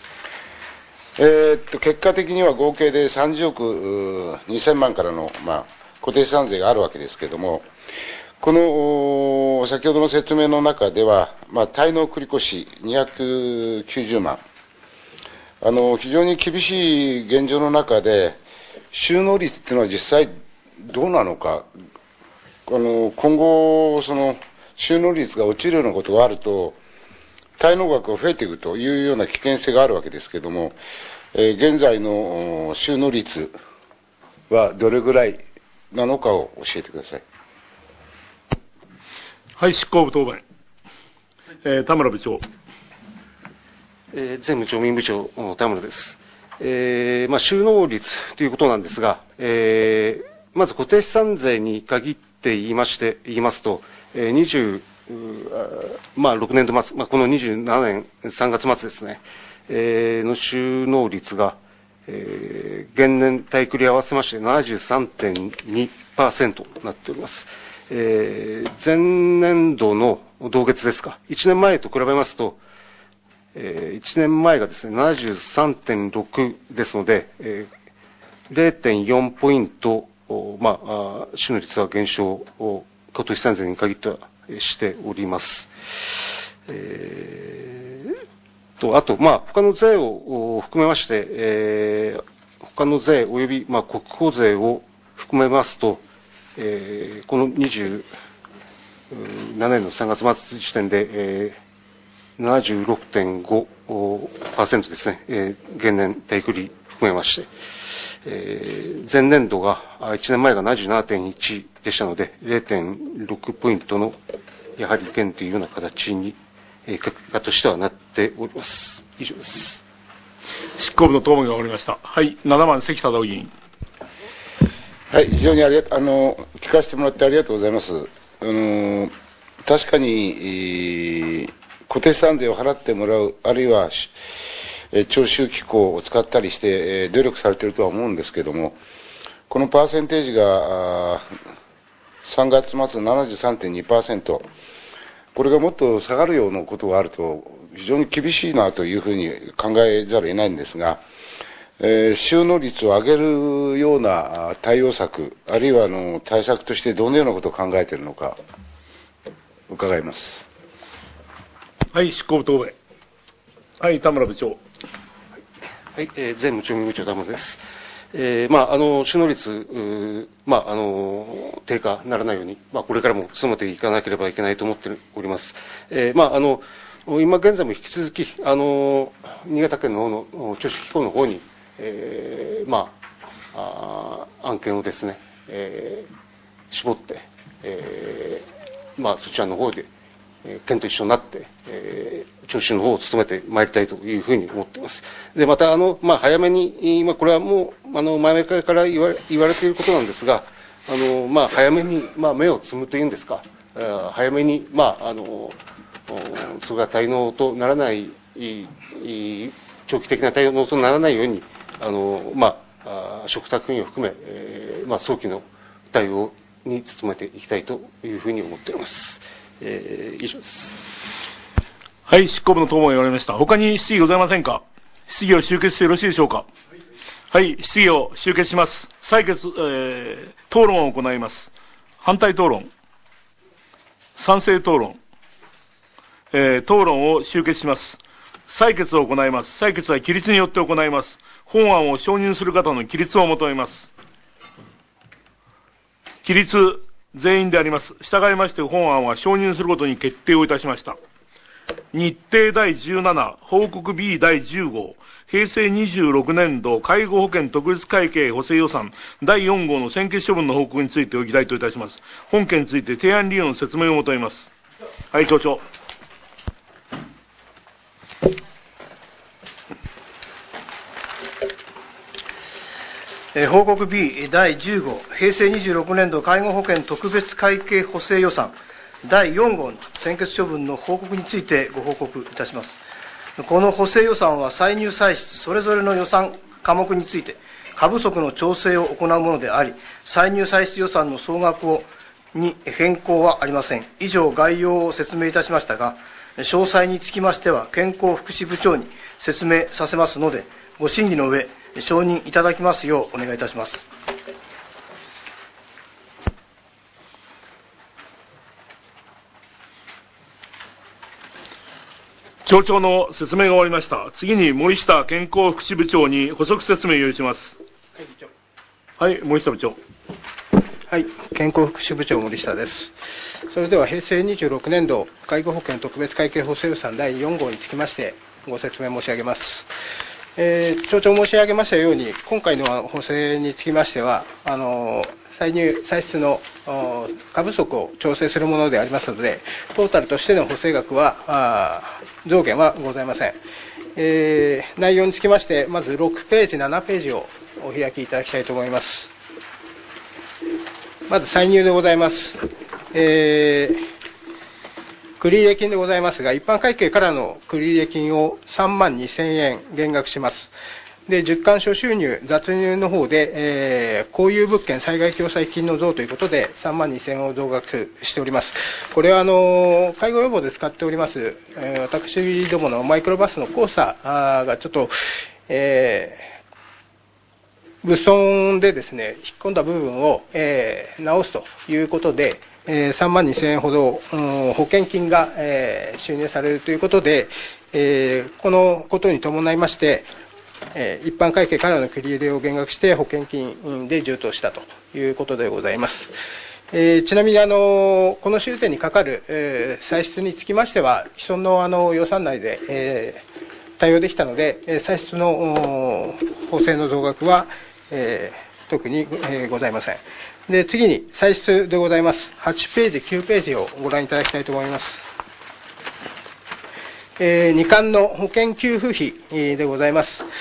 結果的には合計で30億2000万からの、固定資産税があるわけですけれども、この先ほどの説明の中では、滞納繰越290万、非常に厳しい現状の中で、収納率っていうのは実際どうなのか、今後、収納率が落ちるようなことがあると、滞納額が増えていくというような危険性があるわけですけれども、現在の収納率はどれぐらいなのかを教えてください。 はい、執行部答弁。田村部長。 税務調印部長田村です。収納率ということなんですが、まず固定資産税に限って言いますと、6年度末、この27年3月末ですね、の収納率が、現年対繰り合わせまして 73.2% となっております。前年度の同月ですか、1年前と比べますと、1年前がですね、73.6 ですので、0.4 ポイント、収納率は減少を、固定資産税に限ってはしております。あと、他の税を含めまして、他の税及び、国庫税を含めますと、この27年の3月末時点で、76.5% ですね、現年対繰り含めまして、前年度が、1年前が 77.1 でしたので、0.6 ポイントの、やはり減というような形に、結果としてはなっております。以上です。 執行部の答弁が終わりました。はい、7番関忠夫議員。 はい、非常に聞かせてもらってありがとうございます。 確かに、固定資産税を払ってもらう、あるいは、徴収機構を使ったりして、努力されているとは思うんですけれども、このパーセンテージが3月末 73.2%、これがもっと下がるようなことがあると、非常に厳しいなというふうに考えざるを得ないんですが、収納率を上げるような対応策、あるいは対策としてどのようなことを考えているのか、伺います。 はい、執行部答弁。はい、田村部長。 はい、税務調務部長田村です。収納率、低下ならないように、これからも努めていかなければいけないと思っております。今現在も引き続き、新潟県の方の徴収機構の方に、案件をですね、絞って、そちらの方で、県と一緒になって、徴収の方を務めてまいりたいというふうに思っています。で、また、早めに、これはもう、前々から言われていることなんですが、早めに、目をつむというんですか、早めに、それが滞納とならない、長期的な滞納とならないように、嘱託運用を含め、早期の対応に努めていきたいというふうに思っております。以上です。 はい、執行部の答弁を言われました。他に質疑ございませんか。質疑を終結してよろしいでしょうか。はい、質疑を終結します。採決、討論を行います。反対討論、賛成討論、討論を終結します。採決を行います。採決は起立によって行います。本案を承認する方の起立を求めます。起立全員であります。従いまして本案は承認することに決定をいたしました。日程第17、報告 B 第10号、平成26年度介護保険特別会計補正予算第4号の専決処分の報告についてお議題といたします。本件について提案理由の説明を求めます。はい、町長。 報告 B 第10号、平成26年度介護保険特別会計補正予算第4号の専決処分の報告についてご報告いたします。この補正予算は歳入歳出それぞれの予算科目について過不足の調整を行うものであり、歳入歳出予算の総額に変更はありません。以上概要を説明いたしましたが、詳細につきましては健康福祉部長に説明させますので、ご審議の上承認いただきますようお願いいたします。 町長の説明が終わりました。次に森下健康福祉部長に補足説明を要します。はい、森下部長。 はい、健康福祉部長森下です。それでは平成26年度介護保険特別会計補正予算第4号につきましてご説明申し上げます。町長申し上げましたように、今回の補正につきましては、歳入歳出の過不足を調整するものでありますので、トータルとしての補正額は増減はございません。内容につきまして、まず6ページ、7ページをお開きいただきたいと思います。まず歳入でございます。繰入金でございますが、一般会計からの繰入金を3万2000円減額します。で、10貫所収入、雑入の方で、公有物件災害共済金の増ということで、3万2000円を増額しております。これは、介護予防で使っております、私どものマイクロバスの交差がちょっと、物損でですね、引っ込んだ部分を、直すということで、3万2000円ほど、保険金が、収入されるということで、このことに伴いまして、一般会計からの繰り入れを減額して保険金で充当したということでございます。ちなみにこの修正にかかる、歳出につきましては既存の予算内で、対応できたので、歳出の補正の増額は、特に、ございません。で、次に歳出でございます。8ページ、9ページをご覧いただきたいと思います。2巻の保険給付費でございます。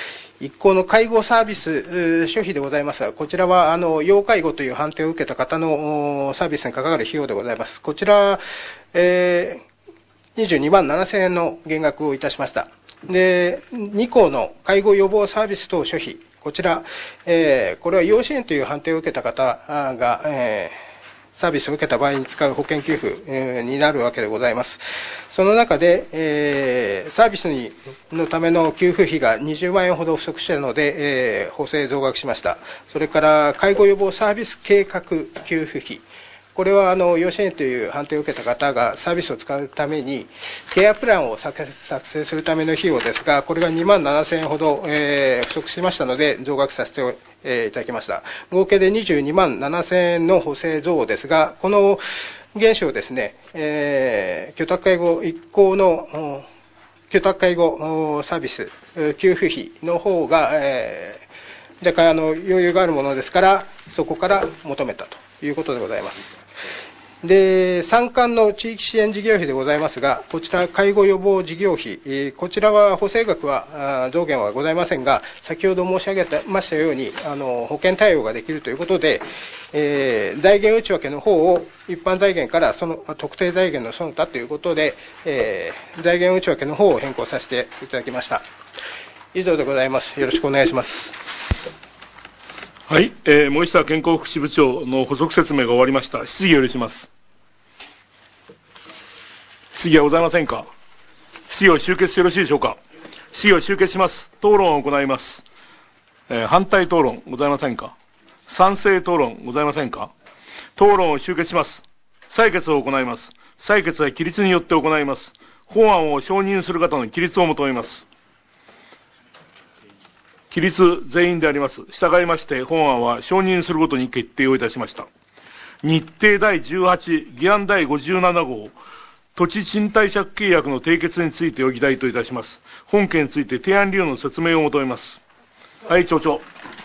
一行の介護サービス諸費でございますが、こちらは要介護という判定を受けた方のサービスに関わる費用でございます。こちら、22万7000円の減額をいたしました。で、2項の介護予防サービス等諸費、こちら、これは要支援という判定を受けた方が、サービスを受けた場合に使う保険給付、になるわけでございます。その中で、サービスのための給付費が20万円ほど不足したので、補正増額しました。それから介護予防サービス計画給付費、これは要支援という判定を受けた方がサービスを使うためにケアプランを作成するための費用ですが、これが2万7000円ほど、不足しましたので増額させていただきました。合計で22万7000円の補正増ですが、この減少ですね、居宅介護一行の居宅介護サービス給付費の方が、若干余裕があるものですから、そこから求めたということでございます。で、3巻の地域支援事業費でございますが、こちら介護予防事業費、こちらは補正額は増減はございませんが、先ほど申し上げましたように保険対応ができるということで、財源内訳の方を一般財源からその特定財源のその他ということで、財源内訳の方を変更させていただきました。以上でございます。よろしくお願いします。 はい、森下健康福祉部長の補足説明が終わりました。質疑を許します。質疑はございませんか。質疑を終結してよろしいでしょうか。質疑を終結します。討論を行います。反対討論ございませんか。賛成討論ございませんか。討論を終結します。採決を行います。採決は起立によって行います。法案を承認する方の起立を求めます。起立全員であります。従いまして本案は承認することに決定をいたしました。日程第18議案第57号土地賃貸借契約の締結についてを議題といたします。本件について提案理由の説明を求めます。はい、町長。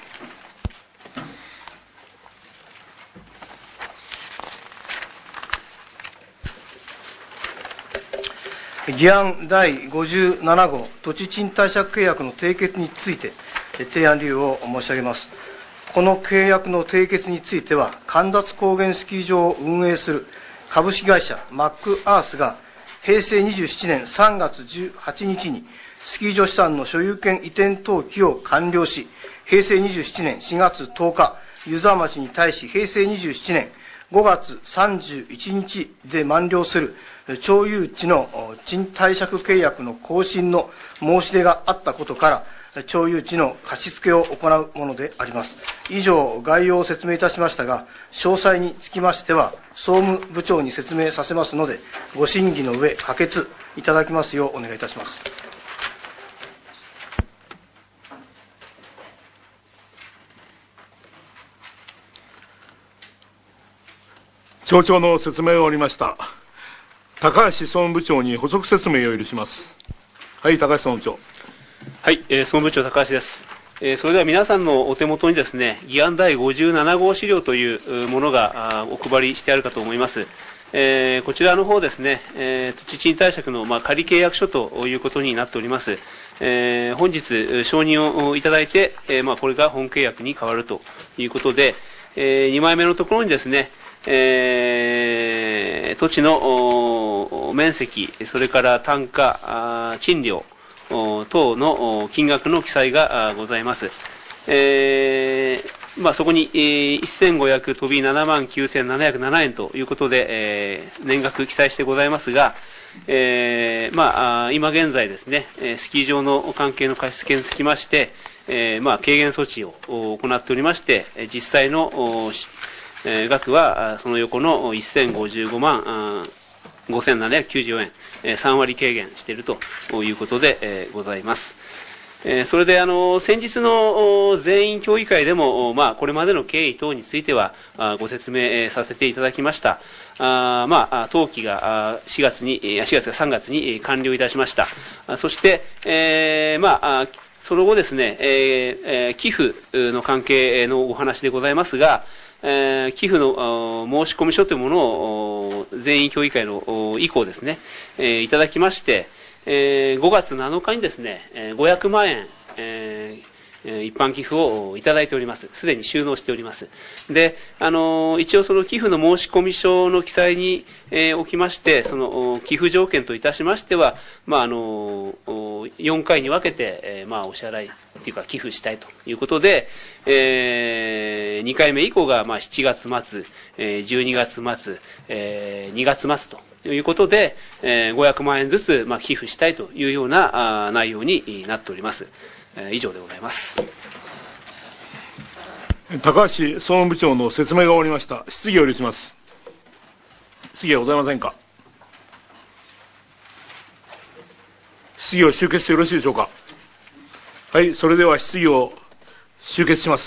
議案第57号土地賃貸借契約の締結について提案理由を申し上げます。この契約の締結については、神立高原スキー場を運営する株式会社マックアースが平成27年3月18日にスキー場資産の所有権移転登記を完了し、平成27年4月10日、湯沢町に対し平成27年5月31日で満了する町有地の賃貸借契約の更新の申し出があったことから、町有地の貸付を行うものであります。以上、概要を説明いたしましたが、詳細につきましては、総務部長に説明させますので、ご審議の上、可決いただきますようお願いいたします。 町長の説明が終わりました。高橋総務部長に補足説明を許します。はい、高橋総務長。 はい、総務部長高橋です。それでは皆さんのお手元にですね、議案第57号資料というものがお配りしてあるかと思います。こちらの方ですね、土地賃貸借の仮契約書ということになっております。本日承認をいただいて、これが本契約に変わるということで、2枚目のところにですね、土地の面積、それから単価、賃料等の金額の記載がございます。そこに1500飛び7万9707円ということで、年額記載してございますが、今現在ですね、スキー場の関係の貸付につきまして、軽減措置を行っておりまして、実際の額はその横の1055万5794円、3割軽減しているということでございます。それで先日の全員協議会でも、これまでの経緯等についてはご説明させていただきました。登記が3月に完了いたしました。そして、その後ですね、寄付の関係のお話でございますが、寄付の申込書というものを全員協議会の以降ですね、いただきまして、5月7日にですね、500万円、 一般寄付をいただいております。すでに収納しております。で、一応その寄付の申込書の記載に、おきまして、その寄付条件といたしましては、4回に分けて、お支払いというか寄付したいということで、2回目以降が7月末、12月末、2月末ということで、500万円ずつ寄付したいというような内容になっております。以上でございます。 高橋総務部長の説明が終わりました。質疑を許します。質疑はございませんか。質疑を終結してよろしいでしょうか。はい、それでは質疑を終結します。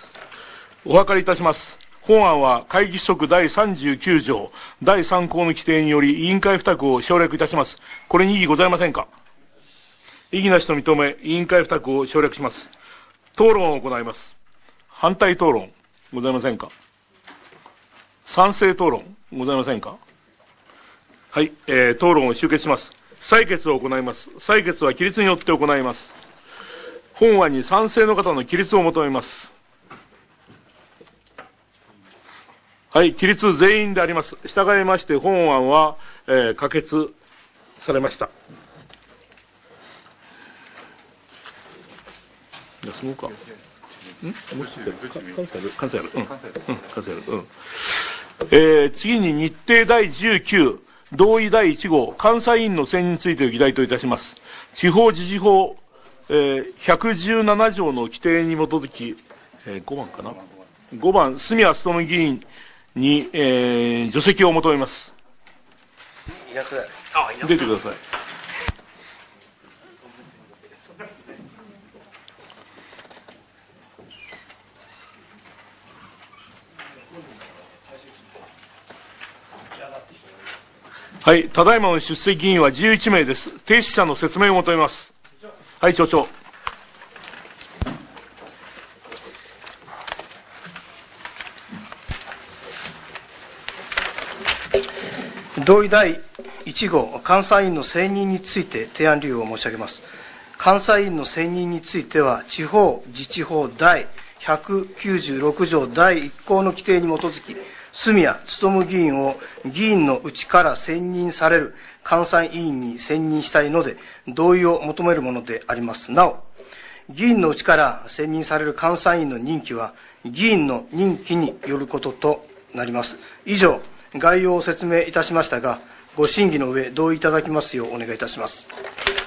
お諮りいたします。本案は会議規則第39条第3項の規定により委員会付託を省略いたします。これに異議ございませんか。異議なしと認め、委員会付託を省略します。討論を行います。反対討論ございませんか。賛成討論ございませんか。はい、討論を終結します。採決を行います。採決は起立によって行います。本案に賛成の方の起立を求めます。はい、起立全員であります。従いまして本案は、可決されました。休もうか。関西やる。次に日程第19、同意第1号、監査委員の選任について議題といたします。地方自治法、117条の規定に基づき、5番かな。5番、住谷勉議員に、除籍を求めます。出てください。はい、ただいまの出席議員は11名です。提出者の説明を求めます。はい、町長。 同意第1号、監査委員の選任について提案理由を申し上げます。監査委員の選任については、地方自治法第196条第1項の規定に基づき、住谷勉議員を議員のうちから選任される監査委員に選任したいので、同意を求めるものであります。なお、議員のうちから選任される監査委員の任期は、議員の任期によることとなります。以上、概要を説明いたしましたが、ご審議の上、同意いただきますようお願いいたします。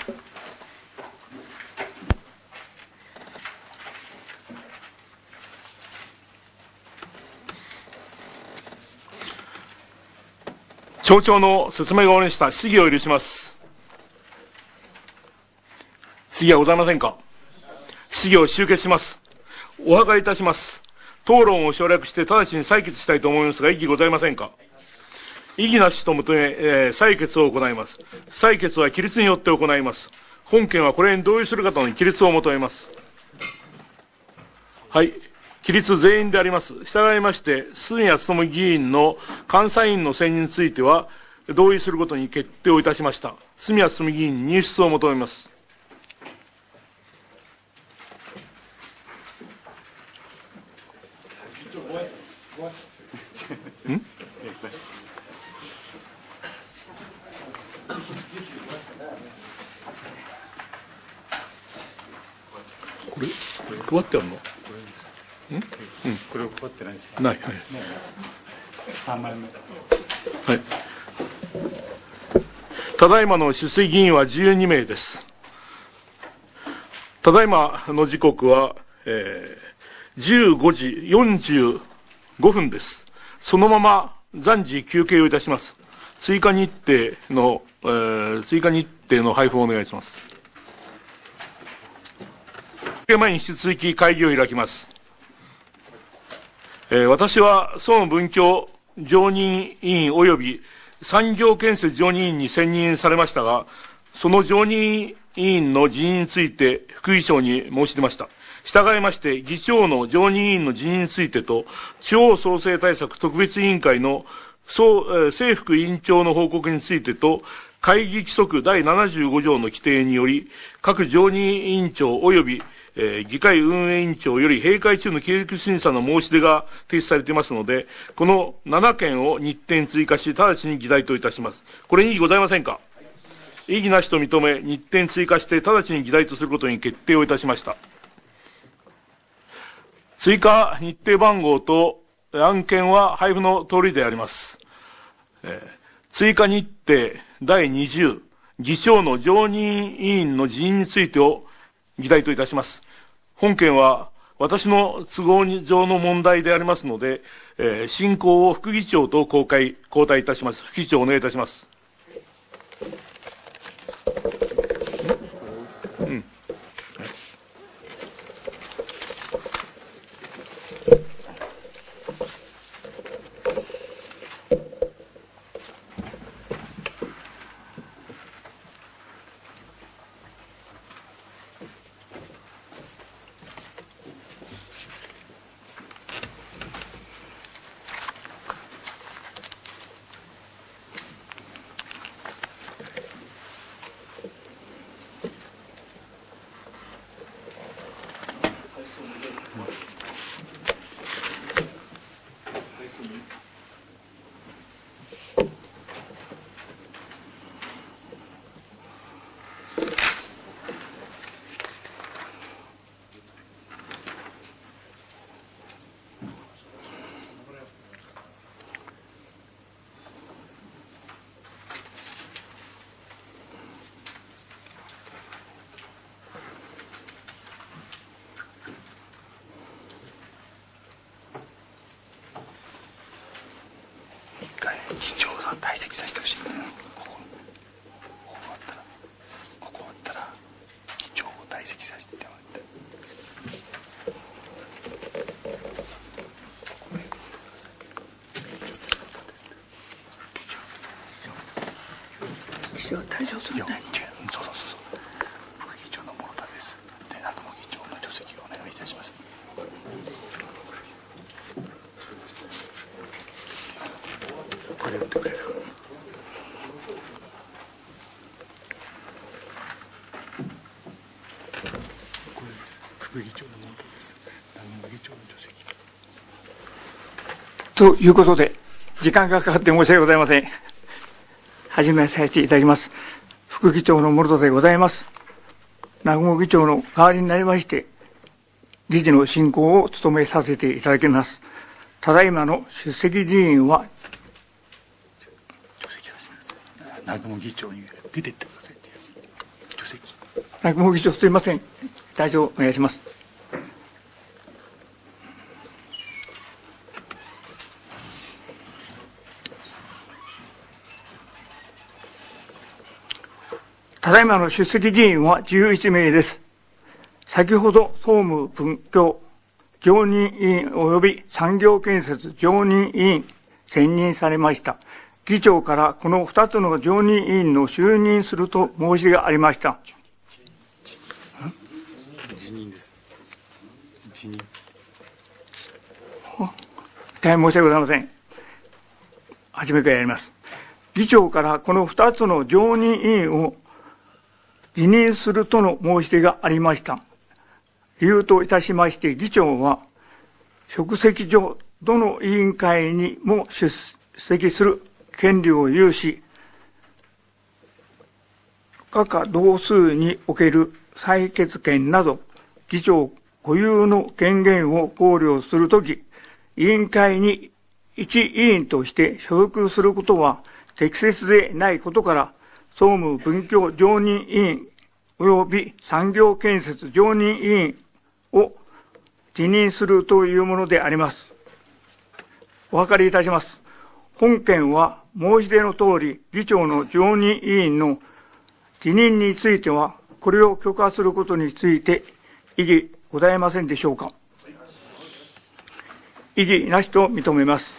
町長の説明が終わりました。質疑を許します。質疑はございませんか。質疑を終結します。お諮りいたします。討論を省略して直ちに採決したいと思いますが、異議ございませんか。異議なしと求め、採決を行います。採決は起立によって行います。本件はこれに同意する方の起立を求めます。はい。起立全員であります。従いまして、住谷勉議員の監査委員の選任については、同意することに決定をいたしました。住谷勉議員に入室を求めます。これ配ってあるの？ これを配ってないですか？ ない、はい。 3枚目。 はい。ただいまの出席議員は12名です。ただいまの時刻は、15時45分です。そのまま暫時休憩をいたします。追加日程の配布をお願いします。前に引き続き会議を開きます。私は総務文教常任委員及び産業建設常任委員に選任されましたが、その常任委員の辞任について副議長に申し出ました。従いまして、議長の常任委員の辞任についてと、地方創生対策特別委員会の正副委員長の報告についてと、会議規則第75条の規定により、各常任委員長及び議会運営委員長より閉会中の継続審査の申し出が提出されていますので、この7件を日程に追加し、直ちに議題といたします。これに異議ございませんか。異議なしと認め、日程に追加して、直ちに議題とすることに決定をいたしました。追加日程番号と案件は配布の通りであります。追加日程第20、議長の常任委員の辞任についてを議題といたします。本件は私の都合上の問題でありますので、進行を副議長と交代いたします。副議長お願いいたします。 議長さん退席させてほしいんだよ。ここ終わったら議長を退席させてもらって。議長退場するんだよ。そう副議長の諸田です。で、南雲議長の除籍をお願いいたします。これ打ってくれる。これです。副議長の諸田です。南雲議長の除籍。ということで、時間がかかって申し訳ございません。始めさせていただきます。副議長の諸田でございます。南雲議長の代わりになりまして、議事の進行を務めさせていただきます。ただいまの出席議員は、除籍させてください。南雲議長に出てってくださいってやつ。除籍。南雲議長、すみません。退場お願いします。ただいまの出席議員は11名です。先ほど総務文教常任委員及び産業建設常任委員選任されました。議長からこの2つの常任委員の就任すると申し出がありました。辞任です。辞任。大変申し訳ございません。初めからやります。議長からこの2つの常任委員を辞任するとの申し出がありました。理由といたしまして、議長は職責上どの委員会にも出席する権利を有し、各同数における採決権など議長固有の権限を考慮するとき、委員会に一委員として所属することは適切でないことから、総務文教常任委員及び産業建設常任委員を辞任するというものであります。お分かりいたします。本件は申し出の通り、議長の常任委員の辞任については、これを許可することについて異議ございませんでしょうか。異議なしと認めます。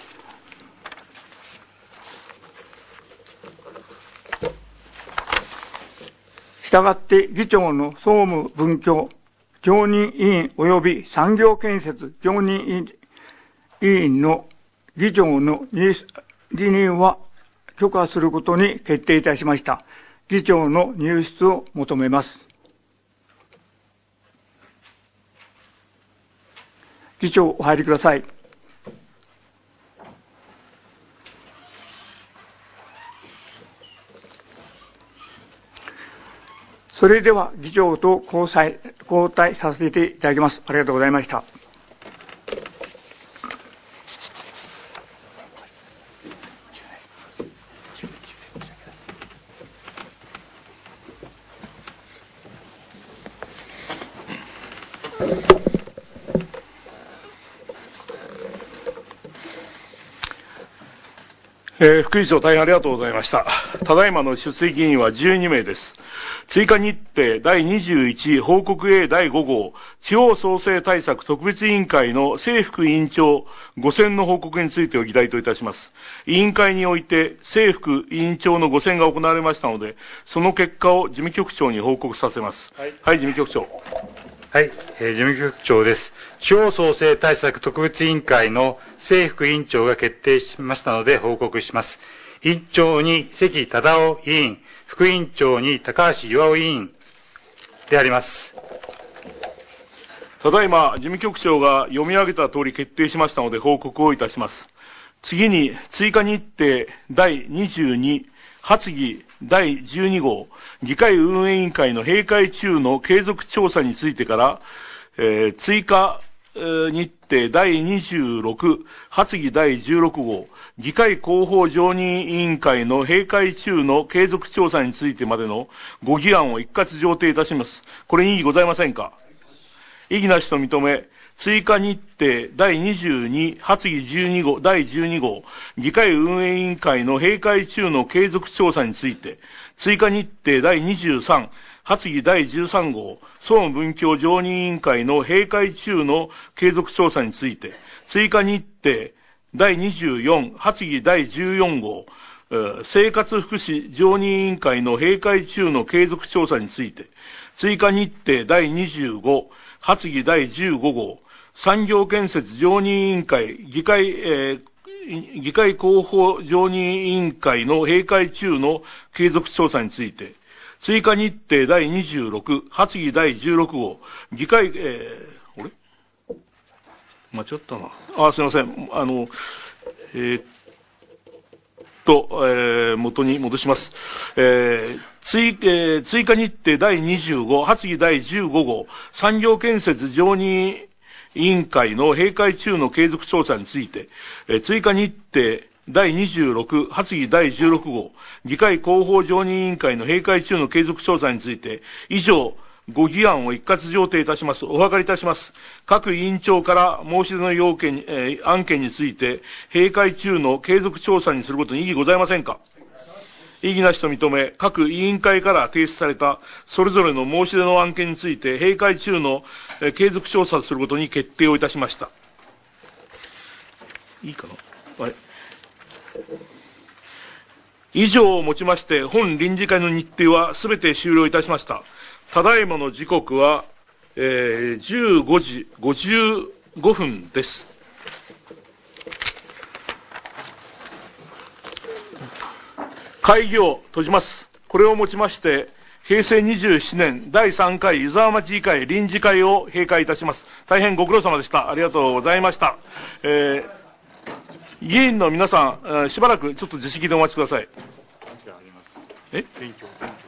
したがって議長の総務文教常任委員及び産業建設常任委員の議長の辞任は許可することに決定いたしました。議長の入室を求めます。 議長、お入りください。それでは議長と交代させていただきます。ありがとうございました。 副議長、大変ありがとうございました。ただいまの出席議員は12名です。追加日程第21報告 A 第5号地方創生対策特別委員会の正副委員長5選の報告についてを議題といたします。委員会において正副委員長の5選が行われましたので、その結果を事務局長に報告させます。はい、事務局長。 はい、事務局長です。地方創生対策特別委員会の正副委員長が決定しましたので報告します。委員長に関忠夫委員、副委員長に高橋巌委員であります。 ただいま事務局長が読み上げた通り決定しましたので報告をいたします。次に追加日程第22発議第12号議会運営委員会の閉会中の継続調査についてから、追加日程第26発議第16号議会広報常任委員会の閉会中の継続調査についてまでのご議案を一括上呈いたします。これに異議ございませんか。異議なしと認め、追加日程第22発議12号第12号議会運営委員会の閉会中の継続調査について、追加日程第23発議第13号総務文教常任委員会の閉会中の継続調査について、追加日程第24発議第14号生活福祉常任委員会の閉会中の継続調査について、追加日程第25発議第15号産業建設常任委員会議会広報常任委員会の閉会中の継続調査について、追加日程第26発議第16号議会間違ったな。すいません。元に戻します。追加日程第25発議第15号産業建設常任委員会の閉会中の継続調査について、追加日程第26発議第16号議会広報常任委員会の閉会中の継続調査について、以上ご議案を一括上呈いたします。お諮りいたします。各委員長から申し出の要件、案件について閉会中の継続調査にすることに異議ございませんか。異議なしと認め、各委員会から提出されたそれぞれの申し出の案件について閉会中の継続調査することに決定をいたしました。いいかな。はい。以上をもちまして本臨時会の日程はすべて終了いたしました。ただいまの時刻は、15時55分です。会議を閉じます。これをもちまして、平成27年第3回湯沢町議会臨時会を閉会いたします。大変ご苦労様でした。ありがとうございました。議員の皆さん、しばらくちょっと自席でお待ちください。